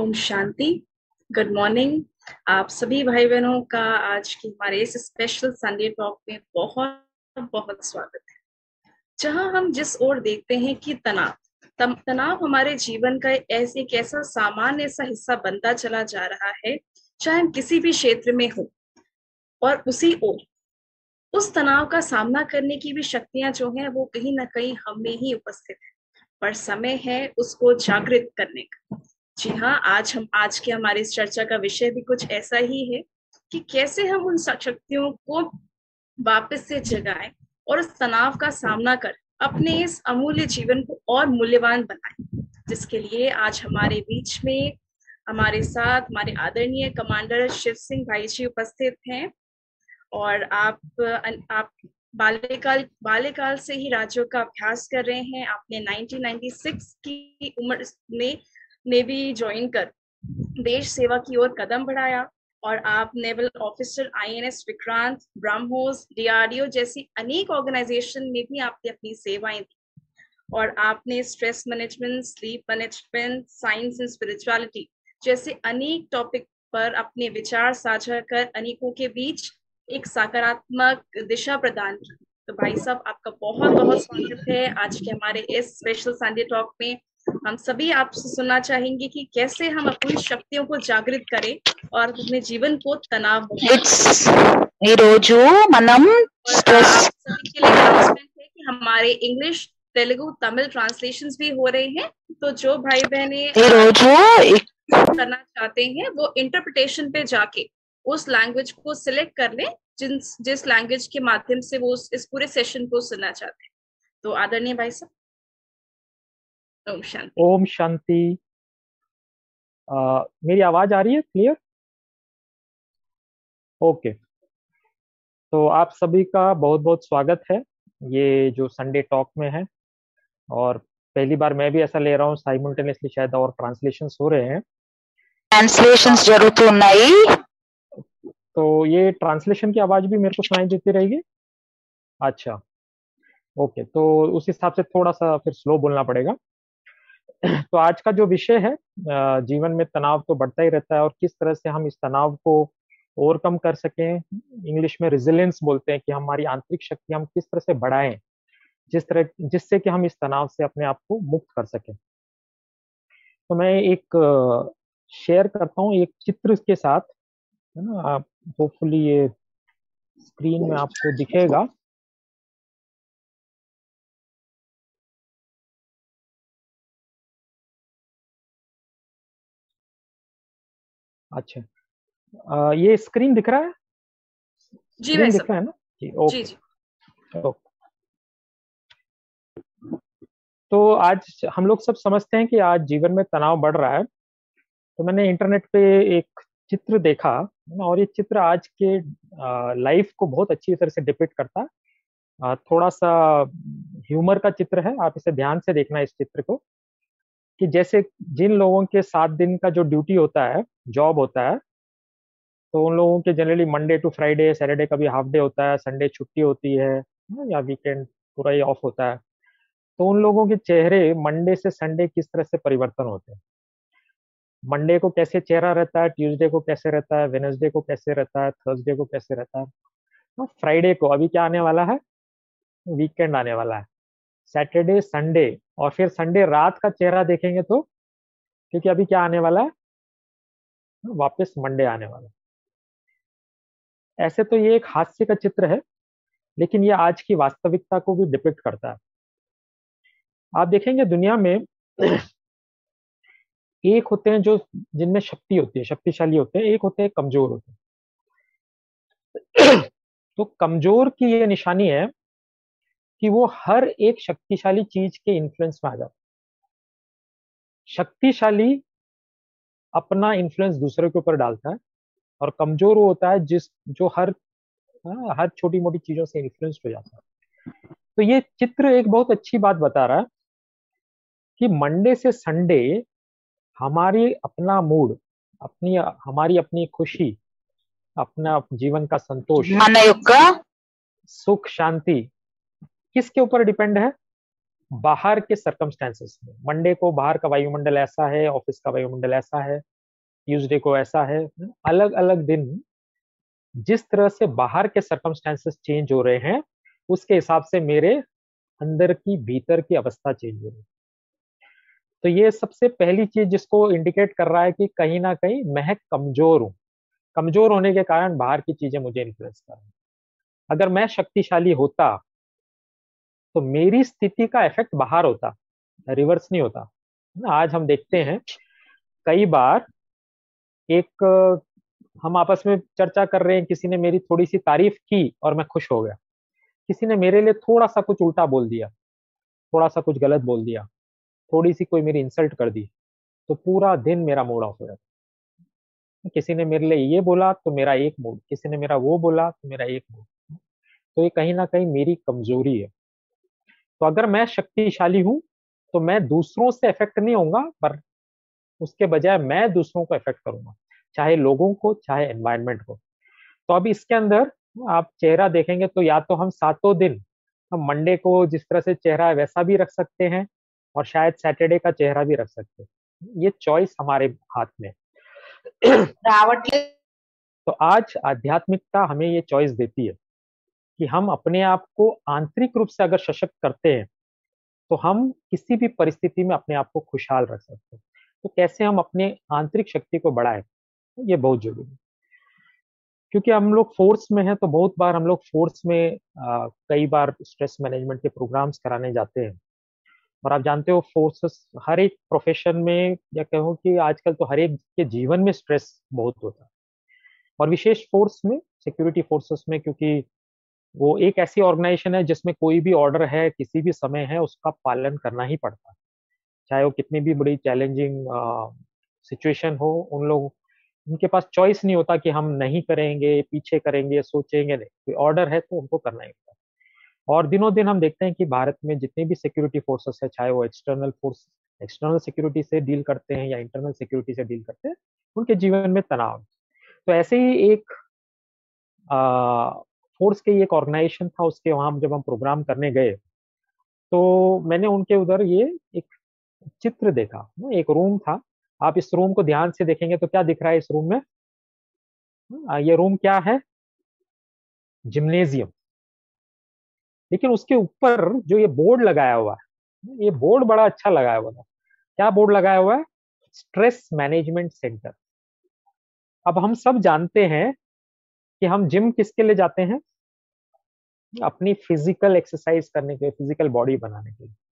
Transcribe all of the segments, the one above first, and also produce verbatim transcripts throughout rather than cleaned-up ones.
Om Shanti. Good morning. आप सभी भाई बहनों का आज की हमारे इस स्पेशल संडे टॉक में बहुत बहुत स्वागत है, जहां हम जिस ओर देखते हैं कि तनाव तम, तनाव हमारे जीवन का ऐसे एक ऐसा सामान्य सा हिस्सा बनता चला जा रहा है, चाहे हम किसी भी क्षेत्र में हो। और उसी ओर उस तनाव का सामना करने की भी शक्तियां जो हैं वो कहीं ना कहीं हम में ही उपस्थित है, पर समय है उसको जागृत करने का। जी हाँ, आज हम आज के हमारी इस चर्चा का विषय भी कुछ ऐसा ही है कि कैसे हम उन शक्तियों को वापस से जगाएं और उस तनाव का सामना कर अपने इस अमूल्य जीवन को और मूल्यवान बनाएं। जिसके लिए आज हमारे बीच में हमारे साथ हमारे आदरणीय कमांडर शिव सिंह भाई जी उपस्थित हैं। और आप आप बाल्यकाल बाल्यकाल से ही राज्यों का अभ्यास कर रहे हैं। आपने नाइनटीन नाइंटी सिक्स की उम्र में नेवी ज्वाइन कर देश सेवा की ओर कदम बढ़ाया और आप naval officer INS Vikrant, BrahMos, DRDO जैसी अनेक ऑर्गेनाइजेशन में भी आपने अपनी सेवाएं दी। और आपने stress management, sleep management, science and spirituality जैसे अनेक टॉपिक पर अपने विचार साझा कर अनेकों के बीच एक सकारात्मक दिशा प्रदान की। तो भाई साहब, आपका बहुत बहुत स्वागत है आज के हमारे इस स्पेशल संडे टॉक में। हम सभी आपसे सुनना चाहेंगे कि कैसे हम अपनी शक्तियों को जागृत करें और अपने जीवन को तनाव मुक्त इट्स ఈ రోజు మనం और स्ट्रेस आप सभी के लिए अनाउंसमेंट है कि हमारे इंग्लिश, तेलुगु, तमिल ट्रांसलेशंस भी हो रहे हैं। तो जो भाई बहने ఈ రోజు करना चाहते हैं वो इंटरप्रिटेशन पे जाके उस लैंग्वेज को सिलेक्ट कर लें जिन जिस लैंग्वेज के माध्यम से वो इस पूरे सेशन को सुनना चाहते हैं। तो आदरणीय भाई साहब, ओम शांति। ओम शांति। आ, मेरी आवाज आ रही है क्लियर? ओके, तो आप सभी का बहुत बहुत स्वागत है ये जो संडे टॉक में है। और पहली बार मैं भी ऐसा ले रहा हूँ साइमल्टेनियसली, शायद और ट्रांसलेशंस हो रहे हैं। ట్రాన్స్లేషన్స్ జరుగుతున్నాయి तो ये ट्रांसलेशन की आवाज भी मेरे को सुनाई देती रहेगी? अच्छा, ओके, तो उस हिसाब से थोड़ा सा फिर स्लो बोलना पड़ेगा। तो आज का जो विषय है, अ, जीवन में तनाव तो बढ़ता ही रहता है और किस तरह से हम इस तनाव को ओवरकम कर सकें। इंग्लिश में रेजिलियंस बोलते हैं कि हमारी आंतरिक शक्ति हम किस तरह से बढ़ाएं, जिस तरह जिससे कि हम इस तनाव से अपने आप को मुक्त कर सकें। तो मैं एक शेयर करता हूँ एक चित्र के साथ, है ना। आप होपफुली ये स्क्रीन में आपको दिखेगा। अच्छा, अ, ये स्क्रीन दिख रहा है? जी भाई स्क्रीन दिख साहब। रहा है ना जी? जी ओके, जी। ओके। तो आज हम लोग सब समझते हैं कि आज जीवन में तनाव बढ़ रहा है। तो मैंने इंटरनेट पे एक चित्र देखा, है ना, और ये चित्र आज के लाइफ को बहुत अच्छी तरह से डिपिक्ट करता है। अ, थोड़ा सा ह्यूमर का चित्र है, आप इसे ध्यान से देखना इस चित्र को। कि जैसे जिन लोगों के सात दिन का जो ड्यूटी होता है, जॉब होता है, तो उन लोगों के generally Monday to Friday, Saturday का भी हाफ डे होता है, संडे छुट्टी होती है, ना, या वीकेंड पूरा ही ऑफ होता है। तो उन लोगों के चेहरे मंडे से संडे किस तरह से परिवर्तन होते हैं। मंडे को कैसे चेहरा रहता है, ट्यूसडे को कैसे रहता है, वेनसडे को कैसे रहता है, थर्सडे को कैसे रहता है, और फ्राइडे को अभी क्या आने वाला है, वीकेंड आने वाला है, सैटरडे, संडे, और फिर संडे रात का चेहरा देखेंगे तो, क्योंकि अभी क्या आने वाला है, वापस मंडे आने वाला है। ऐसे तो ये एक हास्य का चित्र है, लेकिन ये आज की वास्तविकता को भी डिपिक्ट करता है। आप देखेंगे दुनिया में एक होते हैं जो जिनमें शक्ति होती है, शक्तिशाली होते हैं, एक होते हैं कमजोर होते हैं। तो कमजोर की ये निशानी है कि वो हर एक शक्तिशाली चीज के इन्फ्लुएंस में आ जाता है। शक्तिशाली अपना इन्फ्लुएंस दूसरे के ऊपर डालता है, और कमजोर वो होता है जिस जो हर हाँ, हर छोटी मोटी चीजों से इन्फ्लुएंस हो जाता है। तो ये चित्र एक बहुत अच्छी बात बता रहा है कि मंडे से संडे हमारी अपना मूड, अपनी हमारी अपनी खुशी, अपना जीवन का संतोष, మన యొక్క सुख, शांति किसके ऊपर डिपेंड है? बाहर के सर्कमस्टेंसेस में। मंडे को बाहर का वायुमंडल ऐसा है, ऑफिस का वायुमंडल ऐसा है, ट्यूसडे को ऐसा है। अलग अलग दिन जिस तरह से बाहर के सर्कमस्टेंसेस चेंज हो रहे हैं, उसके हिसाब से मेरे अंदर की भीतर की अवस्था चेंज हो रही है। तो ये सबसे पहली चीज जिसको इंडिकेट कर रहा है कि कहीं ना कहीं मैं कमजोर हूँ। कमजोर होने के कारण बाहर की चीजें मुझे इन्फ्लुएंस कर रही हैं। अगर मैं शक्तिशाली होता तो मेरी स्थिति का इफेक्ट बाहर होता, रिवर्स नहीं होता ना। आज हम देखते हैं कई बार एक हम आपस में चर्चा कर रहे हैं, किसी ने मेरी थोड़ी सी तारीफ की और मैं खुश हो गया, किसी ने मेरे लिए थोड़ा सा कुछ उल्टा बोल दिया, थोड़ा सा कुछ गलत बोल दिया, थोड़ी सी कोई मेरी इंसल्ट कर दी, तो पूरा दिन मेरा मूड ऑफ हो जाता। किसी ने मेरे लिए ये बोला तो मेरा एक मूड, किसी ने मेरा वो बोला तो मेरा एक मूड। तो ये कहीं ना कहीं मेरी कमजोरी है। तो अगर मैं शक्तिशाली हूं तो मैं दूसरों से इफेक्ट नहीं होऊंगा, पर उसके बजाय मैं दूसरों को इफेक्ट करूंगा, चाहे लोगों को चाहे एनवायरनमेंट को। तो अब इसके अंदर आप चेहरा देखेंगे तो या तो हम सातों दिन, हम मंडे को जिस तरह से चेहरा है वैसा भी रख सकते हैं, और शायद सैटरडे का चेहरा भी रख सकते हैं। ये चॉइस हमारे हाथ में है। रावट तो आज आध्यात्मिकता हमें ये चॉइस देती है कि हम अपने आप को आंतरिक रूप से अगर सशक्त करते हैं तो हम किसी भी परिस्थिति में अपने आप को खुशहाल रख सकते हैं। तो कैसे हम अपने आंतरिक शक्ति को बढ़ाएं, ये बहुत जरूरी है। क्योंकि हम लोग फोर्स में हैं तो बहुत बार हम लोग फोर्स में आ, कई बार स्ट्रेस मैनेजमेंट के प्रोग्राम्स कराने जाते हैं। और आप जानते हो फोर्सेस हर एक प्रोफेशन में, या कहो कि आजकल तो हर एक के जीवन में स्ट्रेस बहुत होता है। और विशेष फोर्स में, सिक्योरिटी फोर्सेस में, क्योंकि वो एक ऐसी ऑर्गेनाइजेशन है जिसमें कोई भी ऑर्डर है किसी भी समय है उसका पालन करना ही पड़ता है, चाहे वो कितनी भी बड़ी चैलेंजिंग सिचुएशन हो। उन लोग, उनके पास चॉइस नहीं होता कि हम नहीं करेंगे, पीछे करेंगे, सोचेंगे नहीं। कोई ऑर्डर है तो उनको करना ही होता है। और दिनों दिन हम देखते हैं कि भारत में जितने भी सिक्योरिटी फोर्सेस है, चाहे वो एक्सटर्नल फोर्स एक्सटर्नल सिक्योरिटी से डील करते हैं या इंटरनल सिक्योरिटी से डील करते हैं, उनके जीवन में तनाव है। तो ऐसे ही एक फोर्स के एक ऑर्गेनाइजेशन था, उसके वहां जब हम प्रोग्राम करने गए तो मैंने उनके उधर ये एक चित्र देखा। एक रूम था, आप इस रूम को ध्यान से देखेंगे तो क्या दिख रहा है इस रूम में? आ, ये रूम क्या है? जिम्नेजियम। लेकिन उसके ऊपर जो ये बोर्ड लगाया हुआ है, ये बोर्ड बड़ा अच्छा लगाया हुआ था। क्या बोर्ड लगाया हुआ है? Stress management centre. अब हम सब जानते हैं कि हम जिम किसके लिए जाते हैं? अपनी फिजिकल एक्सरसाइज करने के लिए, फिजिकल बॉडी बनाने के लिए।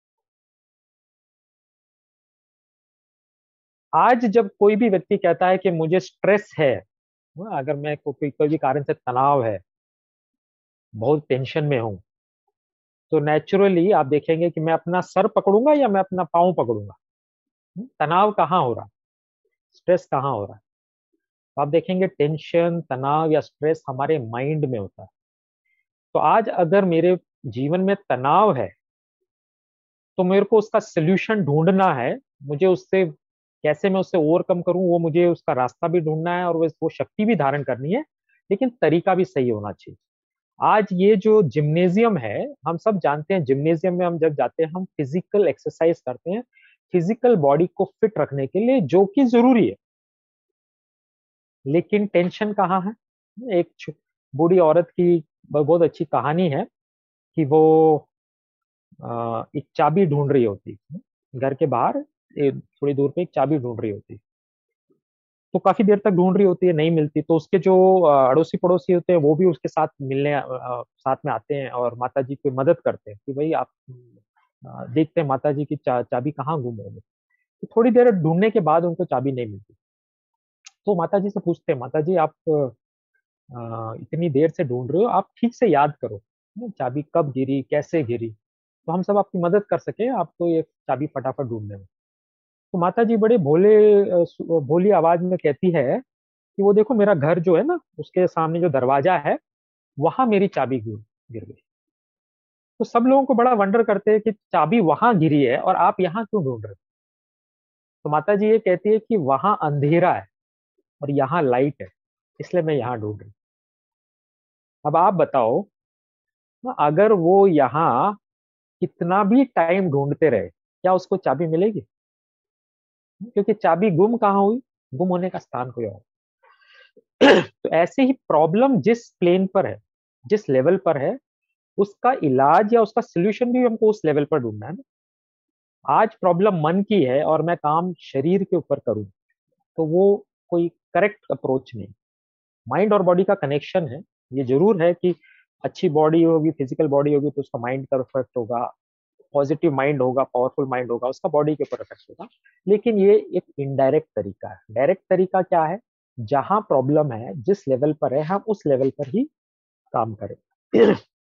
आज जब कोई भी व्यक्ति कहता है कि मुझे स्ट्रेस है, अगर मैं कोई कोई भी कारण से तनाव है, बहुत टेंशन में हूं, तो नेचुरली आप देखेंगे कि मैं अपना सर पकड़ूंगा या मैं अपना पाँव पकड़ूंगा। तनाव कहाँ हो रहा है, स्ट्रेस कहाँ हो रहा है? तो आप देखेंगे टेंशन, तनाव या स्ट्रेस हमारे माइंड में होता है। तो आज अगर मेरे जीवन में तनाव है तो मेरे को उसका सोल्यूशन ढूंढना है। मुझे उससे कैसे मैं उससे ओवरकम करूं, वो मुझे उसका रास्ता भी ढूंढना है और वो वो शक्ति भी धारण करनी है, लेकिन तरीका भी सही होना चाहिए। आज ये जो जिम्नेजियम है, हम सब जानते हैं जिम्नेजियम में हम जब जाते हैं हम फिजिकल एक्सरसाइज करते हैं, फिजिकल बॉडी को फिट रखने के लिए, जो कि जरूरी है। लेकिन टेंशन कहाँ है? एक छु- बूढ़ी औरत की बहुत अच्छी कहानी है कि वो अ, एक चाबी ढूंढ रही होती, घर के बाहर ए, थोड़ी दूर पे एक चाबी ढूंढ रही होती। तो काफी देर तक ढूंढ रही होती है, नहीं मिलती। तो उसके जो अ, अड़ोसी पड़ोसी होते हैं वो भी उसके साथ मिलने अ, अ, साथ में आते हैं और माता जी की मदद करते हैं कि भाई आप अ, देखते हैं माता जी की चा, चाबी कहाँ गुम हो गई। तो थोड़ी देर ढूंढने के बाद उनको चाबी नहीं मिलती। तो माता जी से पूछते हैं, माता जी आप अ, इतनी देर से ढूंढ रहे हो, आप ठीक से याद करो ना, चाबी कब गिरी, कैसे गिरी, तो हम सब आपकी मदद कर सके आपको ये चाबी फटाफट ढूंढने में। तो माता जी बड़े भोले अ, सु- भोली आवाज में कहती है कि वो देखो मेरा घर जो है ना, उसके सामने जो दरवाजा है वहां मेरी चाबी गिर गिर गई। तो सब लोगों को बड़ा वंडर करते हैं कि चाबी वहां गिरी है और आप यहाँ क्यों ढूंढ रहे हो? तो माता जी ये कहती है कि वहां अंधेरा है और यहाँ लाइट है, इसलिए मैं यहाँ ढूंढ रही हूँ। अब आप बताओ, अगर वो यहाँ कितना भी टाइम ढूंढते रहे, क्या उसको चाबी मिलेगी? क्योंकि चाबी गुम कहाँ हुई? गुम होने का स्थान कोई और। तो ऐसे ही प्रॉब्लम जिस प्लेन पर है, जिस लेवल पर है, उसका इलाज या उसका सोल्यूशन भी हमको उस लेवल पर ढूंढना है ना। आज प्रॉब्लम मन की है और मैं काम शरीर के ऊपर करूं, तो वो कोई करेक्ट अप्रोच नहीं। माइंड और बॉडी का कनेक्शन है। ये जरूर है कि अच्छी बॉडी होगी, फिजिकल बॉडी होगी, तो उसका माइंड का इफेक्ट होगा, पॉजिटिव माइंड होगा, पावरफुल माइंड होगा, उसका बॉडी के ऊपर इफेक्ट होगा। लेकिन ये एक इनडायरेक्ट तरीका है। डायरेक्ट तरीका क्या है? जहां प्रॉब्लम है, जिस लेवल पर है, हम उस लेवल पर ही काम करें।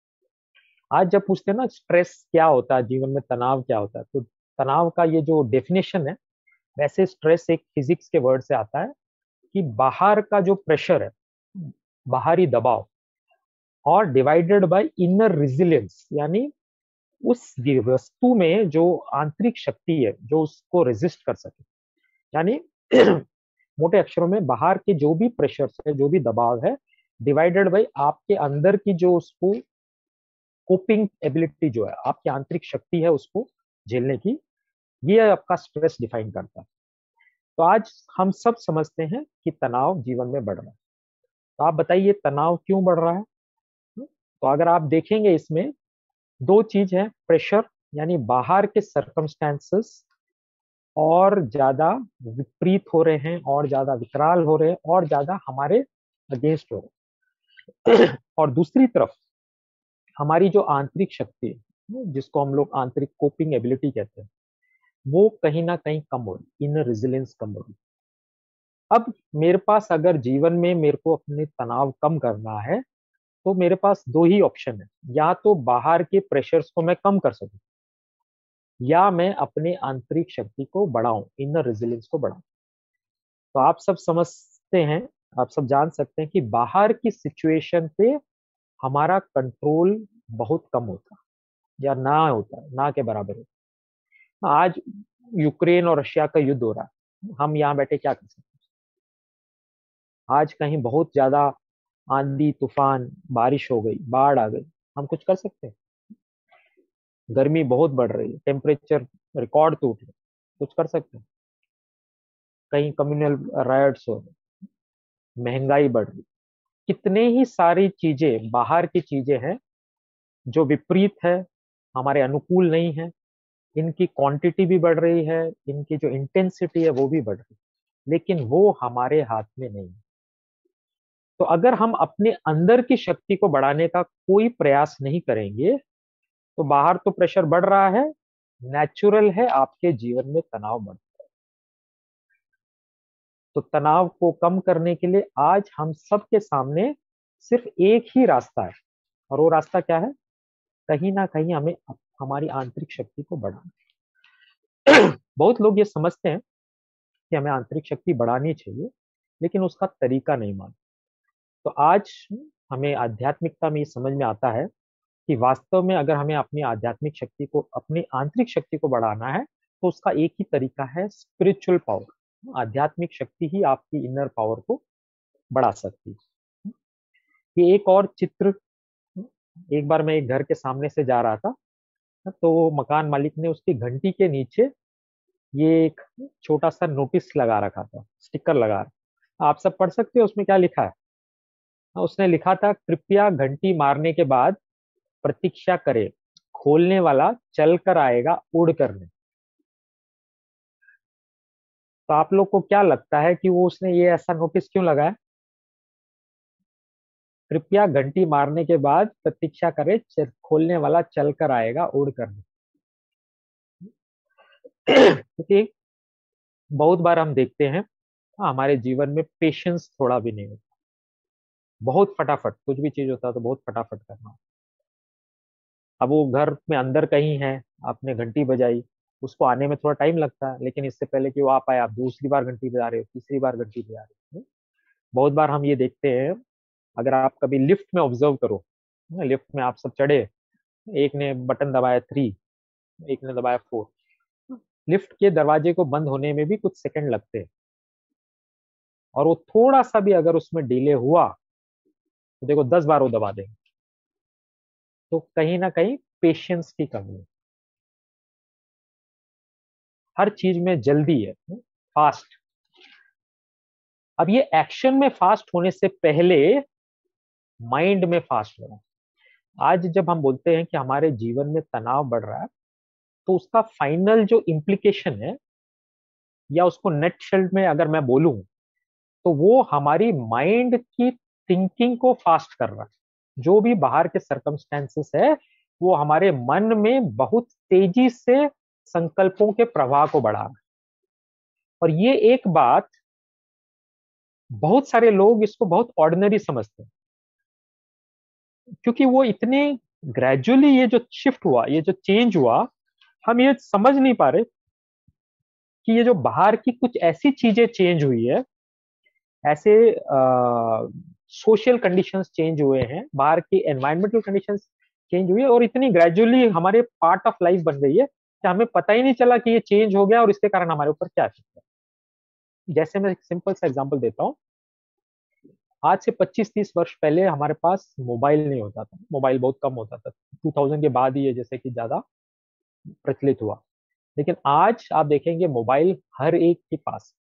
आज जब पूछते हैं ना स्ट्रेस क्या होता है, जीवन में तनाव क्या होता है, तो तनाव का ये जो डेफिनेशन है, वैसे स्ट्रेस एक फिजिक्स के वर्ड से आता है कि बाहर का जो प्रेशर है, बाहरी दबाव, और डिवाइडेड बाय इनर रेजिलियंस, यानी उस वस्तु में जो आंतरिक शक्ति है जो उसको रेजिस्ट कर सके। यानी मोटे अक्षरों में बाहर के जो भी प्रेशर है, जो भी दबाव है, डिवाइडेड बाय आपके अंदर की जो उसको कोपिंग एबिलिटी जो है, आपकी आंतरिक शक्ति है उसको झेलने की, ये आपका स्ट्रेस डिफाइन करता है। तो आज हम सब समझते हैं कि तनाव जीवन में बढ़ रहा है। तो आप बताइए तनाव क्यों बढ़ रहा है? तो अगर आप देखेंगे इसमें दो चीज है, प्रेशर यानी बाहर के सर्कमस्टेंसेस और ज्यादा विपरीत हो रहे हैं, और ज्यादा विकराल हो रहे हैं, और ज्यादा हमारे अगेंस्ट हो रहे हैं। और दूसरी तरफ हमारी जो आंतरिक शक्ति है, जिसको हम लोग आंतरिक कोपिंग एबिलिटी कहते हैं, वो कहीं ना कहीं कम हो रही, इनर रेजिलियंस कम हो रही। अब मेरे पास अगर जीवन में मेरे को अपने तनाव कम करना है, तो मेरे पास दो ही ऑप्शन है। या तो बाहर के प्रेशर्स को मैं कम कर सकूं, या मैं अपने आंतरिक शक्ति को बढ़ाऊं, इनर रेजिलियंस को बढ़ाऊं। तो आप सब समझते हैं, आप सब जान सकते हैं कि बाहर की सिचुएशन पे हमारा कंट्रोल बहुत कम होता है, या ना होता है, ना के बराबर होता है। आज यूक्रेन और रशिया का युद्ध हो रहा है, हम यहाँ बैठे क्या कर सकते हैं? आज कहीं बहुत ज्यादा आंधी तूफान, बारिश हो गई, बाढ़ आ गई, हम कुछ कर सकते हैं? गर्मी बहुत बढ़ रही है, टेम्परेचर रिकॉर्ड टूट रहे, कुछ कर सकते हैं? कहीं कम्युनल रायट्स हो रहे, महंगाई बढ़ रही, कितने ही सारी चीजें बाहर की चीजें हैं जो विपरीत है, हमारे अनुकूल नहीं है। इनकी क्वांटिटी भी बढ़ रही है, इनकी जो इंटेंसिटी है वो भी बढ़ रही है, लेकिन वो हमारे हाथ में नहीं है। तो अगर हम अपने अंदर की शक्ति को बढ़ाने का कोई प्रयास नहीं करेंगे, तो बाहर तो प्रेशर बढ़ रहा है, नेचुरल है आपके जीवन में तनाव बढ़। तो तनाव को कम करने के लिए आज हम सबके सामने सिर्फ एक ही रास्ता है, और वो रास्ता क्या है? कहीं ना कहीं हमें हमारी आंतरिक शक्ति को बढ़ाना। बहुत लोग ये समझते हैं कि हमें आंतरिक शक्ति बढ़ानी चाहिए, लेकिन उसका तरीका नहीं मानते। तो आज हमें आध्यात्मिकता में ये समझ में आता है कि वास्तव में अगर हमें अपनी आध्यात्मिक शक्ति को, अपनी आंतरिक शक्ति को बढ़ाना है, तो उसका एक ही तरीका है, स्पिरिचुअल पावर। आध्यात्मिक शक्ति ही आपकी इनर पावर को बढ़ा सकती है। ये एक और चित्र, एक बार मैं एक घर के सामने से जा रहा था, तो मकान मालिक ने उसकी घंटी के नीचे ये एक छोटा सा नोटिस लगा रखा था, स्टिकर लगा रखा। आप सब पढ़ सकते हो उसमें क्या लिखा है? उसने लिखा था, कृपया घंटी मारने के बाद प्रतीक्षा करें, खोलने वाला चल कर आएगा उड़ कर नहीं। तो आप लोग को क्या लगता है कि वो उसने ये ऐसा नोटिस क्यों लगाया? कृपया घंटी मारने के बाद प्रतीक्षा करें, चल- खोलने वाला चल कर आएगा उड़ कर नहीं। क्योंकि बहुत बार हम देखते हैं हमारे जीवन में पेशेंस थोड़ा भी नहीं होता। बहुत फटाफट कुछ भी चीज होता है तो बहुत फटाफट करना। अब वो घर में अंदर कहीं है, आपने घंटी बजाई, उसको आने में थोड़ा टाइम लगता है, लेकिन इससे पहले कि वो आ पाए, आप दूसरी बार घंटी बजा रहे हो, तीसरी बार घंटी बजा रहे हो। बहुत बार हम ये देखते हैं, अगर आप कभी लिफ्ट में ऑब्जर्व करो, लिफ्ट में आप सब चढ़े, एक ने बटन दबाया थ्री, एक ने दबाया फोर, लिफ्ट के दरवाजे को बंद होने में भी कुछ सेकंड लगते हैं। और वो थोड़ा सा भी अगर उसमें डिले हुआ, तो देखो दस बार वो दबा देंगे। तो कहीं ना कहीं पेशेंस की कमी है। हर चीज में जल्दी है, फास्ट। अब ये एक्शन में फास्ट होने से पहले माइंड में फास्ट होना। आज जब हम बोलते हैं कि हमारे जीवन में तनाव बढ़ रहा है, तो उसका फाइनल जो इम्प्लीकेशन है, या उसको नेट शेल में अगर मैं बोलूं, तो वो हमारी माइंड की थिंकिंग को फास्ट कर रहा है। जो भी बाहर के सर्कमस्टेंसेस है, वो हमारे मन में बहुत तेजी से संकल्पों के प्रवाह को बढ़ा रहा है। और ये एक बात, बहुत सारे लोग इसको बहुत ऑर्डिनरी समझते हैं, क्योंकि वो इतने ग्रेजुअली ये जो शिफ्ट हुआ, ये जो चेंज हुआ, हम ये समझ नहीं पा रहे कि ये जो बाहर की कुछ ऐसी चीजें चेंज हुई है, ऐसे सोशल कंडीशंस चेंज हुए हैं, बाहर की एनवायरमेंटल कंडीशंस चेंज हुई है, और इतनी ग्रेजुअली हमारे पार्ट ऑफ लाइफ बन गई है कि हमें पता ही नहीं चला कि ये चेंज हो गया और इसके कारण हमारे ऊपर क्या इफेक्ट है। जैसे मैं एक सिंपल सा एग्जांपल देता हूँ। आज से पच्चीस तीस वर्ष पहले हमारे पास मोबाइल नहीं होता था, मोबाइल बहुत कम होता था। दो हज़ार के बाद ही ये जैसे कि ज्यादा प्रचलित हुआ। लेकिन आज आप देखेंगे मोबाइल हर एक के पास।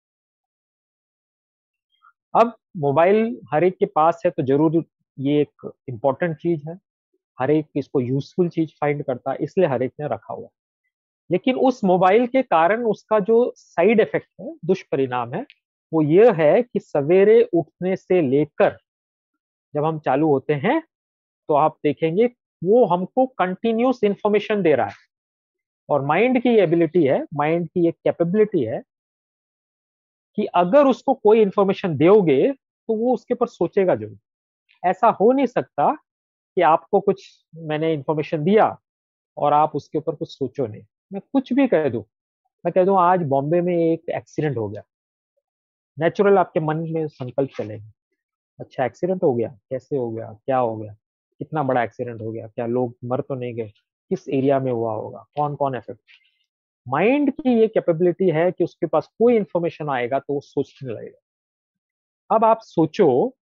अब मोबाइल हर एक के पास है तो जरूर ये एक इम्पोर्टेंट चीज है, हर एक इसको यूजफुल चीज फाइंड करता है, इसलिए हर एक ने रखा हुआ है। लेकिन उस मोबाइल के कारण उसका जो साइड इफेक्ट है, दुष्परिणाम है, वो ये है कि सवेरे उठने से लेकर जब हम चालू होते हैं, तो आप देखेंगे वो हमको कंटिन्यूस इंफॉर्मेशन दे रहा है। और माइंड की एबिलिटी है, माइंड की एक कैपेबिलिटी है कि अगर उसको कोई इंफॉर्मेशन दोगे तो वो उसके ऊपर सोचेगा जरूर। ऐसा हो नहीं सकता कि आपको कुछ मैंने इंफॉर्मेशन दिया और आप उसके ऊपर कुछ सोचो नहीं। मैं कुछ भी कह दूं, मैं कह दूं आज बॉम्बे में एक एक्सीडेंट हो गया, नेचुरल आपके मन में संकल्प चलेगा, अच्छा एक्सीडेंट हो गया, कैसे हो गया, क्या हो गया, कितना बड़ा एक्सीडेंट हो गया, क्या लोग मर तो नहीं गए, किस एरिया में हुआ होगा, कौन कौन इफेक्ट। माइंड की ये कैपेबिलिटी है कि उसके पास कोई इंफॉर्मेशन आएगा तो वो सोचने लगेगा। अब आप सोचो,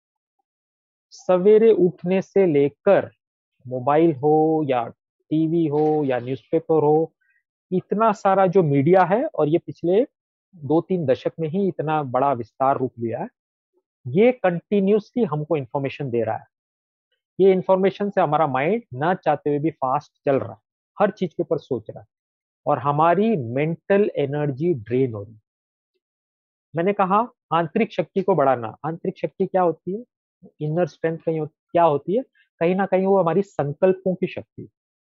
सवेरे उठने से लेकर मोबाइल हो या टीवी हो या न्यूज़पेपर हो, इतना सारा जो मीडिया है, और ये पिछले दो तीन दशक में ही इतना बड़ा विस्तार रूप लिया है, ये कंटिन्यूसली हमको इंफॉर्मेशन दे रहा है। ये इंफॉर्मेशन से हमारा माइंड ना चाहते हुए भी फास्ट चल रहा है, हर चीज के ऊपर सोच रहा है, और हमारी मेंटल एनर्जी ड्रेन हो रही है। मैंने कहा आंतरिक शक्ति को बढ़ाना। आंतरिक शक्ति क्या होती है? इनर स्ट्रेंथ कहीं हो, क्या होती है? कहीं ना कहीं वो हमारी संकल्पों की शक्ति।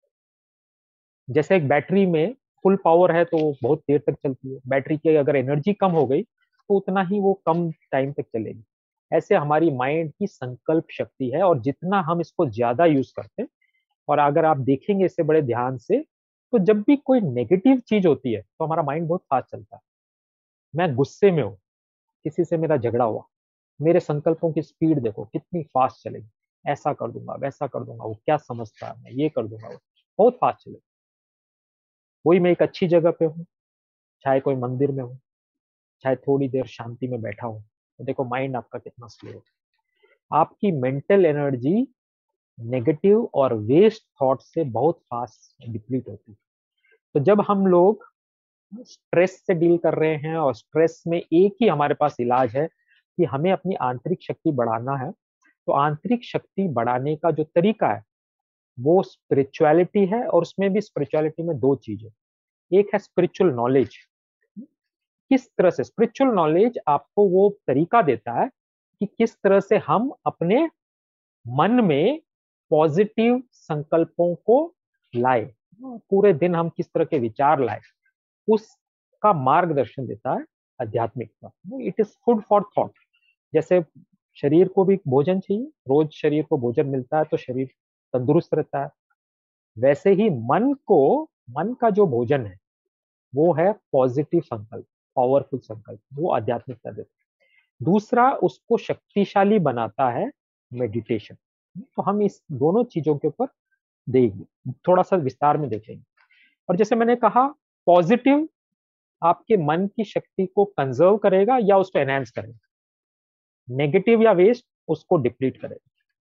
जैसे एक बैटरी में फुल पावर है तो वो बहुत देर तक चलती है, बैटरी की अगर एनर्जी कम हो गई तो उतना ही वो कम टाइम तक चलेगी। ऐसे हमारी माइंड की संकल्प शक्ति है, और जितना हम इसको ज्यादा यूज करते हैं, और अगर आप देखेंगे इसे बड़े ध्यान से, तो जब भी कोई नेगेटिव चीज होती है तो हमारा माइंड बहुत फास्ट चलता है। मैं गुस्से में हूँ, किसी से मेरा झगड़ा हुआ, मेरे संकल्पों की स्पीड देखो कितनी फास्ट चलेगी। ऐसा कर दूंगा, वैसा कर दूंगा, वो क्या समझता है, मैं ये कर दूंगा, वो बहुत फास्ट चलेगी। वही मैं एक अच्छी जगह पे हूँ, चाहे कोई मंदिर में हूँ, चाहे थोड़ी देर शांति में बैठा हूँ, तो देखो माइंड आपका कितना स्लो है। आपकी मेंटल एनर्जी नेगेटिव और वेस्ट थॉट से बहुत फास्ट डिप्लीट होती है। तो जब हम लोग स्ट्रेस से डील कर रहे हैं, और स्ट्रेस में एक ही हमारे पास इलाज है कि हमें अपनी आंतरिक शक्ति बढ़ाना है, तो आंतरिक शक्ति बढ़ाने का जो तरीका है वो स्पिरिचुअलिटी है। और उसमें भी स्पिरिचुअलिटी में दो चीजें, एक है स्पिरिचुअल नॉलेज। किस तरह से स्पिरिचुअल नॉलेज आपको वो तरीका देता है कि किस तरह से हम अपने मन में पॉजिटिव संकल्पों को लाए, पूरे दिन हम किस तरह के विचार लाए, उसका मार्गदर्शन देता है आध्यात्मिकता। It is food for thought. जैसे शरीर को भी भोजन चाहिए, रोज शरीर को भोजन मिलता है तो शरीर तंदुरुस्त रहता है, वैसे ही मन को, मन का जो भोजन है वो है पॉजिटिव संकल्प, पावरफुल संकल्प, वो आध्यात्मिकता देता है। दूसरा उसको शक्तिशाली बनाता है मेडिटेशन। तो हम इस दोनों चीजों के ऊपर देखेंगे, थोड़ा सा विस्तार में देखेंगे। और जैसे मैंने कहा, पॉजिटिव आपके मन की शक्ति को कंजर्व करेगा या उसको एनहांस करेगा, नेगेटिव या वेस्ट उसको डिप्लीट करेगा।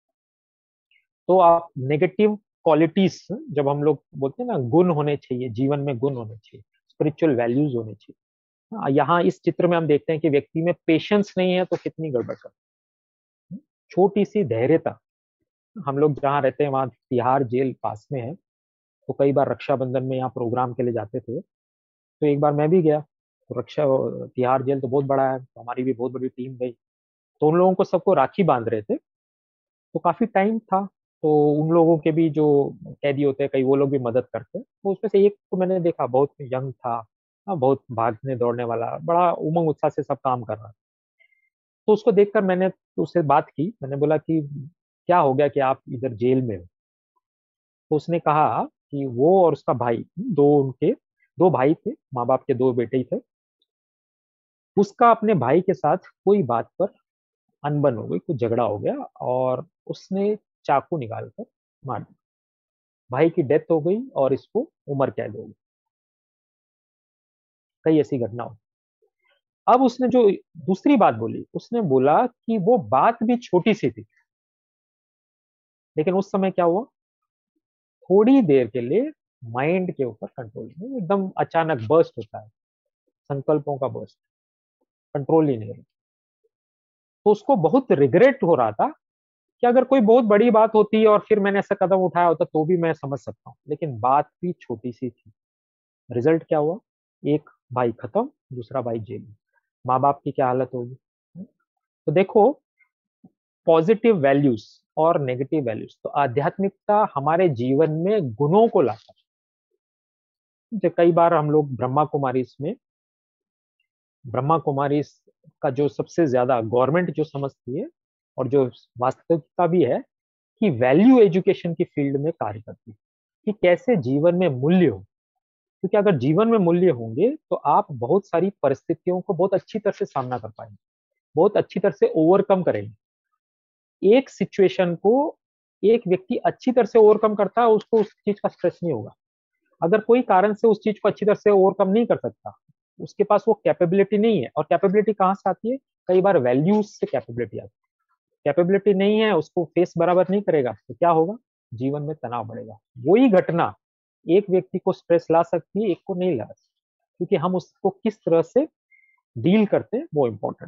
तो आप नेगेटिव क्वालिटीज, जब हम लोग बोलते हैं ना गुण होने चाहिए जीवन में, गुण होने चाहिए, स्पिरिचुअल वैल्यूज होने चाहिए, हाँ, यहाँ इस चित्र में हम देखते हैं कि व्यक्ति में पेशेंस नहीं है तो कितनी गड़बड़ कर, छोटी सी धैर्यता। हम लोग जहाँ रहते हैं वहाँ तिहाड़ जेल पास में है, तो कई बार रक्षाबंधन में यहाँ प्रोग्राम के लिए जाते थे। तो एक बार मैं भी गया, तो रक्षा तिहाड़ जेल तो बहुत बड़ा है, तो हमारी भी बहुत बड़ी टीम गई। तो उन लोगों को सबको राखी बांध रहे थे, तो काफी टाइम था। तो उन लोगों के भी जो कैदी होते हैं कई, वो लोग भी मदद करते हैं। तो उसमें से एक को मैंने देखा, बहुत यंग था, हाँ, बहुत भागने दौड़ने वाला, बड़ा उमंग उत्साह से सब काम कर रहा था। तो उसको देखकर मैंने उससे बात की, मैंने बोला कि क्या हो गया कि आप इधर जेल में हो। तो उसने कहा कि वो और उसका भाई, दो उनके दो भाई थे, माँ बाप के दो बेटे ही थे। उसका अपने भाई के साथ कोई बात पर अनबन हो गई, कुछ झगड़ा हो गया और उसने चाकू निकाल कर मार दिया। भाई की डेथ हो गई और इसको उम्र कैद हो गई। कई ऐसी घटना हो। अब उसने जो दूसरी बात बोली, उसने बोला कि वो बात भी छोटी सी थी, लेकिन उस समय क्या हुआ, थोड़ी देर के लिए माइंड के ऊपर कंट्रोल नहीं, एकदम अचानक बर्स्ट होता है, संकल्पों का बर्स्ट, कंट्रोल ही नहीं रहता। तो उसको बहुत रिग्रेट हो रहा था कि अगर कोई बहुत बड़ी बात होती और फिर मैंने ऐसा कदम उठाया होता तो भी मैं समझ सकता हूँ, लेकिन बात भी छोटी सी थी। रिजल्ट क्या हुआ, एक भाई खत्म, दूसरा भाई जेल में। माँ बाप की क्या हालत होगी। तो देखो, पॉजिटिव वैल्यूज और नेगेटिव वैल्यूज, तो आध्यात्मिकता हमारे जीवन में गुणों को लाता है। जो कई बार हम लोग ब्रह्मा कुमारी में, ब्रह्मा कुमारी का जो सबसे ज्यादा गवर्नमेंट जो समझती है और जो वास्तविकता भी है, कि वैल्यू एजुकेशन की फील्ड में कार्य करती है, कि कैसे जीवन में मूल्य हो। क्योंकि अगर जीवन में मूल्य होंगे तो आप बहुत सारी परिस्थितियों को बहुत अच्छी तरह से सामना कर पाएंगे, बहुत अच्छी तरह से ओवरकम करेंगे। एक सिचुएशन को एक व्यक्ति अच्छी तरह से ओवरकम करता है, उसको उस चीज का स्ट्रेस नहीं होगा। अगर कोई कारण से उस चीज को अच्छी तरह से ओवरकम नहीं कर सकता, उसके पास वो कैपेबिलिटी नहीं है। और कैपेबिलिटी कहाँ से आती है, कई बार वैल्यूज से कैपेबिलिटी आती है। कैपेबिलिटी नहीं है, उसको फेस बराबर नहीं करेगा तो क्या होगा, जीवन में तनाव बढ़ेगा। वही घटना एक व्यक्ति को स्ट्रेस ला सकती है, एक को नहीं ला सकती, क्योंकि हम उसको किस तरह से डील करते हैं वो इम्पोर्टेंट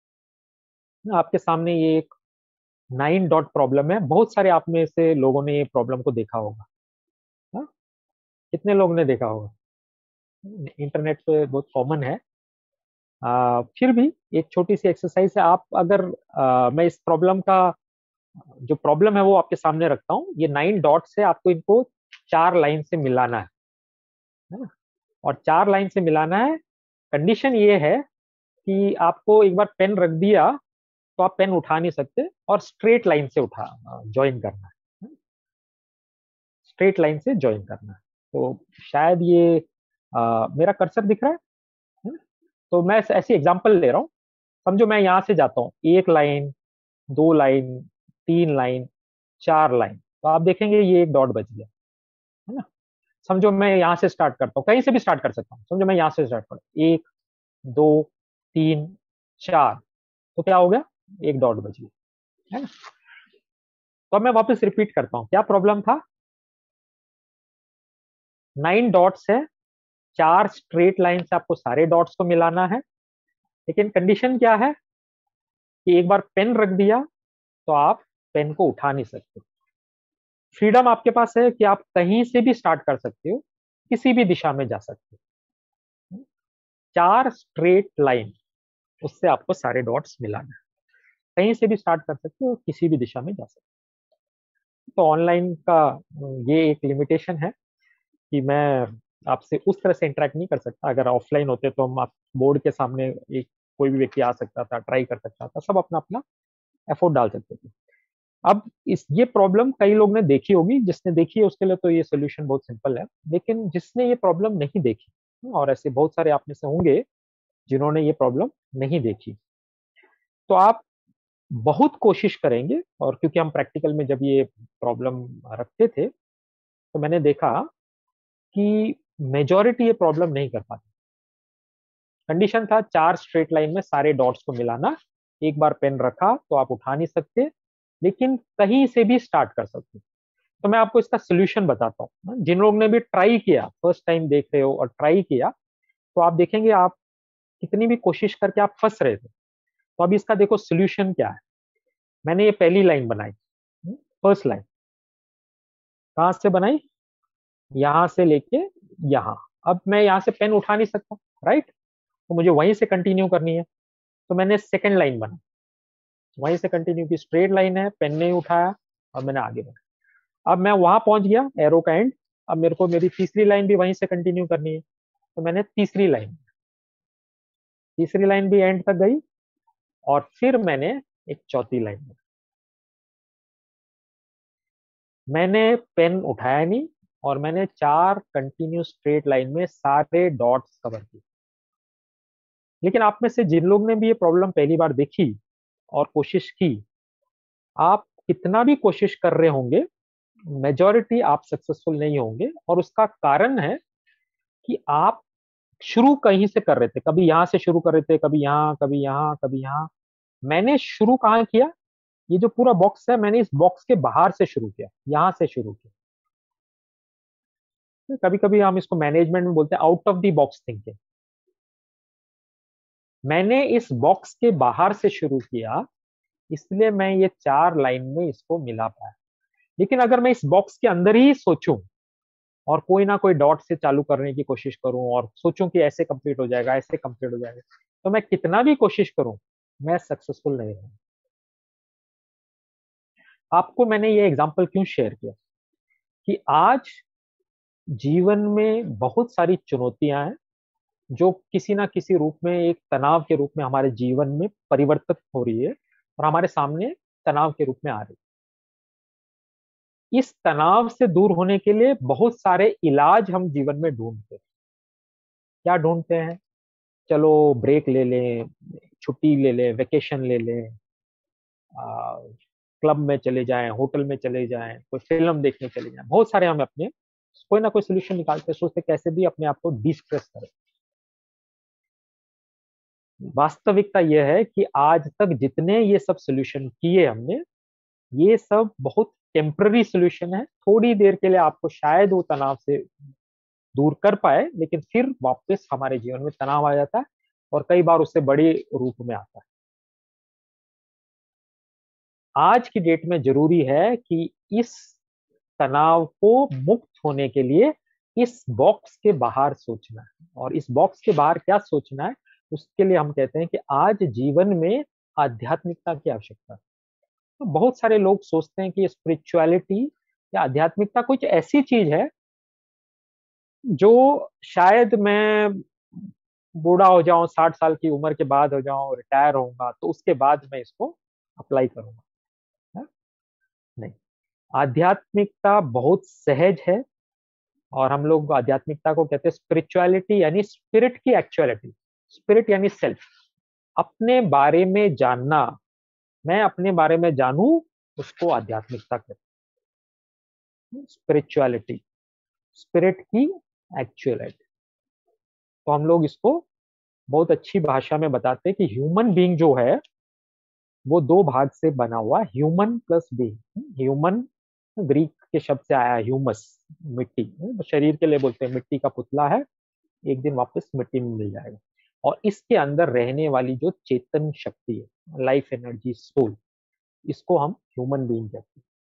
है। आपके सामने ये एक नाइन डॉट प्रॉब्लम है, बहुत सारे आप में से लोगों ने ये प्रॉब्लम को देखा होगा। हाँ? कितने लोगों ने देखा होगा, इंटरनेट पे बहुत कॉमन है। आ, फिर भी एक छोटी सी एक्सरसाइज है। आप अगर आ, मैं इस प्रॉब्लम का जो प्रॉब्लम है वो आपके सामने रखता हूँ। ये नाइन डॉट से आपको इनको चार लाइन से मिलाना है है ना। और चार लाइन से मिलाना है। कंडीशन ये है कि आपको एक बार पेन रख दिया तो आप पेन उठा नहीं सकते, और स्ट्रेट लाइन से उठा ज्वाइन करना है, स्ट्रेट लाइन से ज्वाइन करना है। तो शायद ये आ, मेरा कर्सर दिख रहा है है ना? तो मैं ऐसी एग्जांपल ले रहा हूँ। समझो मैं यहाँ से जाता हूँ, एक लाइन, दो लाइन, तीन लाइन, चार लाइन, तो आप देखेंगे ये एक डॉट बच गया, है ना। समझो मैं यहाँ से स्टार्ट करता हूँ, कहीं से भी स्टार्ट कर सकता हूँ। समझो मैं यहाँ से स्टार्ट करता हूँ, एक, दो, तीन, चार, तो क्या हो गया, एक डॉट बच गया, है ना। तो अब मैं वापस रिपीट करता हूँ, क्या प्रॉब्लम था, नाइन डॉट्स है, चार स्ट्रेट लाइन से आपको सारे डॉट्स को मिलाना है। लेकिन कंडीशन क्या है कि एक बार पेन रख दिया तो आप पेन को उठा नहीं सकते। फ्रीडम आपके पास है कि आप कहीं से भी स्टार्ट कर सकते हो, किसी भी दिशा में जा सकते हो। चार स्ट्रेट लाइन, उससे आपको सारे डॉट्स मिलाना है। कहीं से भी स्टार्ट कर सकते हो, किसी भी दिशा में जा सकते हो। तो ऑनलाइन का ये एक लिमिटेशन है कि मैं आपसे उस तरह से इंटरेक्ट नहीं कर सकता। अगर ऑफलाइन होते तो हम आप बोर्ड के सामने एक कोई भी व्यक्ति आ सकता था, ट्राई कर सकता था, सब अपना अपना एफोर्ट डाल सकते थे। अब इस ये प्रॉब्लम कई लोग ने देखी होगी, जिसने देखी है उसके लिए तो ये सोल्यूशन बहुत सिंपल है। लेकिन जिसने ये प्रॉब्लम नहीं देखी, और ऐसे बहुत सारे आप में से होंगे जिन्होंने ये प्रॉब्लम नहीं देखी, तो आप बहुत कोशिश करेंगे। और क्योंकि हम प्रैक्टिकल में जब ये प्रॉब्लम रखते थे तो मैंने देखा कि मेजॉरिटी ये प्रॉब्लम नहीं कर पाती। कंडीशन था चार स्ट्रेट लाइन में सारे डॉट्स को मिलाना। एक बार पेन रखा तो आप उठा नहीं सकते, लेकिन कहीं से भी स्टार्ट कर सकते। तो मैं आपको इसका सोल्यूशन बताता हूँ। जिन लोगों ने भी ट्राई किया, फर्स्ट टाइम देख रहे हो और ट्राई किया, तो आप देखेंगे आप कितनी भी कोशिश करके आप फंस रहे थे। तो अब इसका देखो सोल्यूशन क्या है। मैंने ये पहली लाइन बनाई, फर्स्ट लाइन कहां से बनाई, यहां से लेके यहां। अब मैं यहां से पेन उठा नहीं सकता, राइट, तो मुझे वहीं से कंटिन्यू करनी है। तो मैंने सेकंड लाइन बना, वहीं से कंटिन्यू की, स्ट्रेट लाइन है, पेन नहीं उठाया और मैंने आगे बढ़ा। अब मैं वहां पहुंच गया, एरो का एंड। अब मेरे को मेरी तीसरी लाइन भी वहीं से कंटिन्यू करनी है, तो मैंने तीसरी लाइन, तीसरी लाइन भी एंड तक गई और फिर मैंने एक चौथी लाइन बनाई। मैंने पेन उठाया नहीं और मैंने चार कंटिन्यू स्ट्रेट लाइन में सारे डॉट्स कवर किए। लेकिन आप में से जिन लोग ने भी ये प्रॉब्लम पहली बार देखी और कोशिश की, आप कितना भी कोशिश कर रहे होंगे, मेजॉरिटी आप सक्सेसफुल नहीं होंगे। और उसका कारण है कि आप शुरू कहीं से कर रहे थे, कभी यहां से शुरू कर रहे थे, कभी यहाँ, कभी यहाँ, कभी यहाँ। मैंने शुरू कहाँ किया, ये जो पूरा बॉक्स है, मैंने इस बॉक्स के बाहर से शुरू किया, यहां से शुरू किया। कभी कभी हम इसको मैनेजमेंट में बोलते हैं out of the box thinking. मैंने इस बॉक्स के बाहर से शुरू किया, इसलिए मैं ये चार लाइन में इसको मिला पाया। लेकिन अगर मैं इस बॉक्स के अंदर ही सोचूं और कोई ना कोई डॉट से चालू करने की कोशिश करूं और सोचूं कि ऐसे कंप्लीट हो जाएगा, ऐसे कंप्लीट हो जाएगा, तो मैं कितना भी कोशिश करूं, मैं सक्सेसफुल नहीं हूं। आपको मैंने ये एग्जांपल क्यों शेयर किया कि आज जीवन में बहुत सारी चुनौतियां हैं जो किसी ना किसी रूप में एक तनाव के रूप में हमारे जीवन में परिवर्तित हो रही है और हमारे सामने तनाव के रूप में आ रही है। इस तनाव से दूर होने के लिए बहुत सारे इलाज हम जीवन में ढूंढते हैं। क्या ढूंढते हैं? चलो ब्रेक ले लें, छुट्टी ले लें, वेकेशन ले लें, क्लब में चले जाएं, होटल में चले जाएं, कोई फिल्म देखने चले जाएं। बहुत सारे हम अपने कोई ना कोई सोल्यूशन निकालते हैं, सोचते कैसे भी अपने आप को डिस्ट्रेस करें। वास्तविकता यह है कि आज तक जितने ये सब सोल्यूशन किए हमने, ये सब बहुत टेम्पररी सोल्यूशन है। थोड़ी देर के लिए आपको शायद वो तनाव से दूर कर पाए, लेकिन फिर वापस हमारे जीवन में तनाव आ जाता है और कई बार उससे बड़े रूप में आता है। आज की डेट में जरूरी है कि इस तनाव को मुक्त होने के लिए इस बॉक्स के बाहर सोचना है। और इस बॉक्स के बाहर क्या सोचना है, उसके लिए हम कहते हैं कि आज जीवन में आध्यात्मिकता की आवश्यकता है। तो बहुत सारे लोग सोचते हैं कि स्पिरिचुअलिटी या आध्यात्मिकता कुछ ऐसी चीज है जो शायद मैं बूढ़ा हो जाऊं, साठ साल की उम्र के बाद हो जाऊं, रिटायर होऊंगा, तो उसके बाद मैं इसको अप्लाई करूंगा। है? नहीं, आध्यात्मिकता बहुत सहज है। और हम लोग आध्यात्मिकता को कहते हैं स्पिरिचुअलिटी, यानी स्पिरिट की एक्चुअलिटी। स्पिरिट यानी सेल्फ, अपने बारे में जानना। मैं अपने बारे में जानूं, उसको आध्यात्मिकता कहते हैं। स्पिरिचुअलिटी, स्पिरिट की एक्चुअलिटी। तो हम लोग इसको बहुत अच्छी भाषा में बताते हैं कि ह्यूमन बीइंग जो है वो दो भाग से बना हुआ, human plus being. Human Greek के शब्द से आया, ह्यूमस, मिट्टी। शरीर के लिए बोलते हैं मिट्टी का पुतला है, एक दिन वापस मिट्टी में मिल जाएगा। और इसके अंदर रहने वाली जो चेतन शक्ति है, लाइफ एनर्जी, सोल, इसको हम ह्यूमन बीइंग कहते हैं।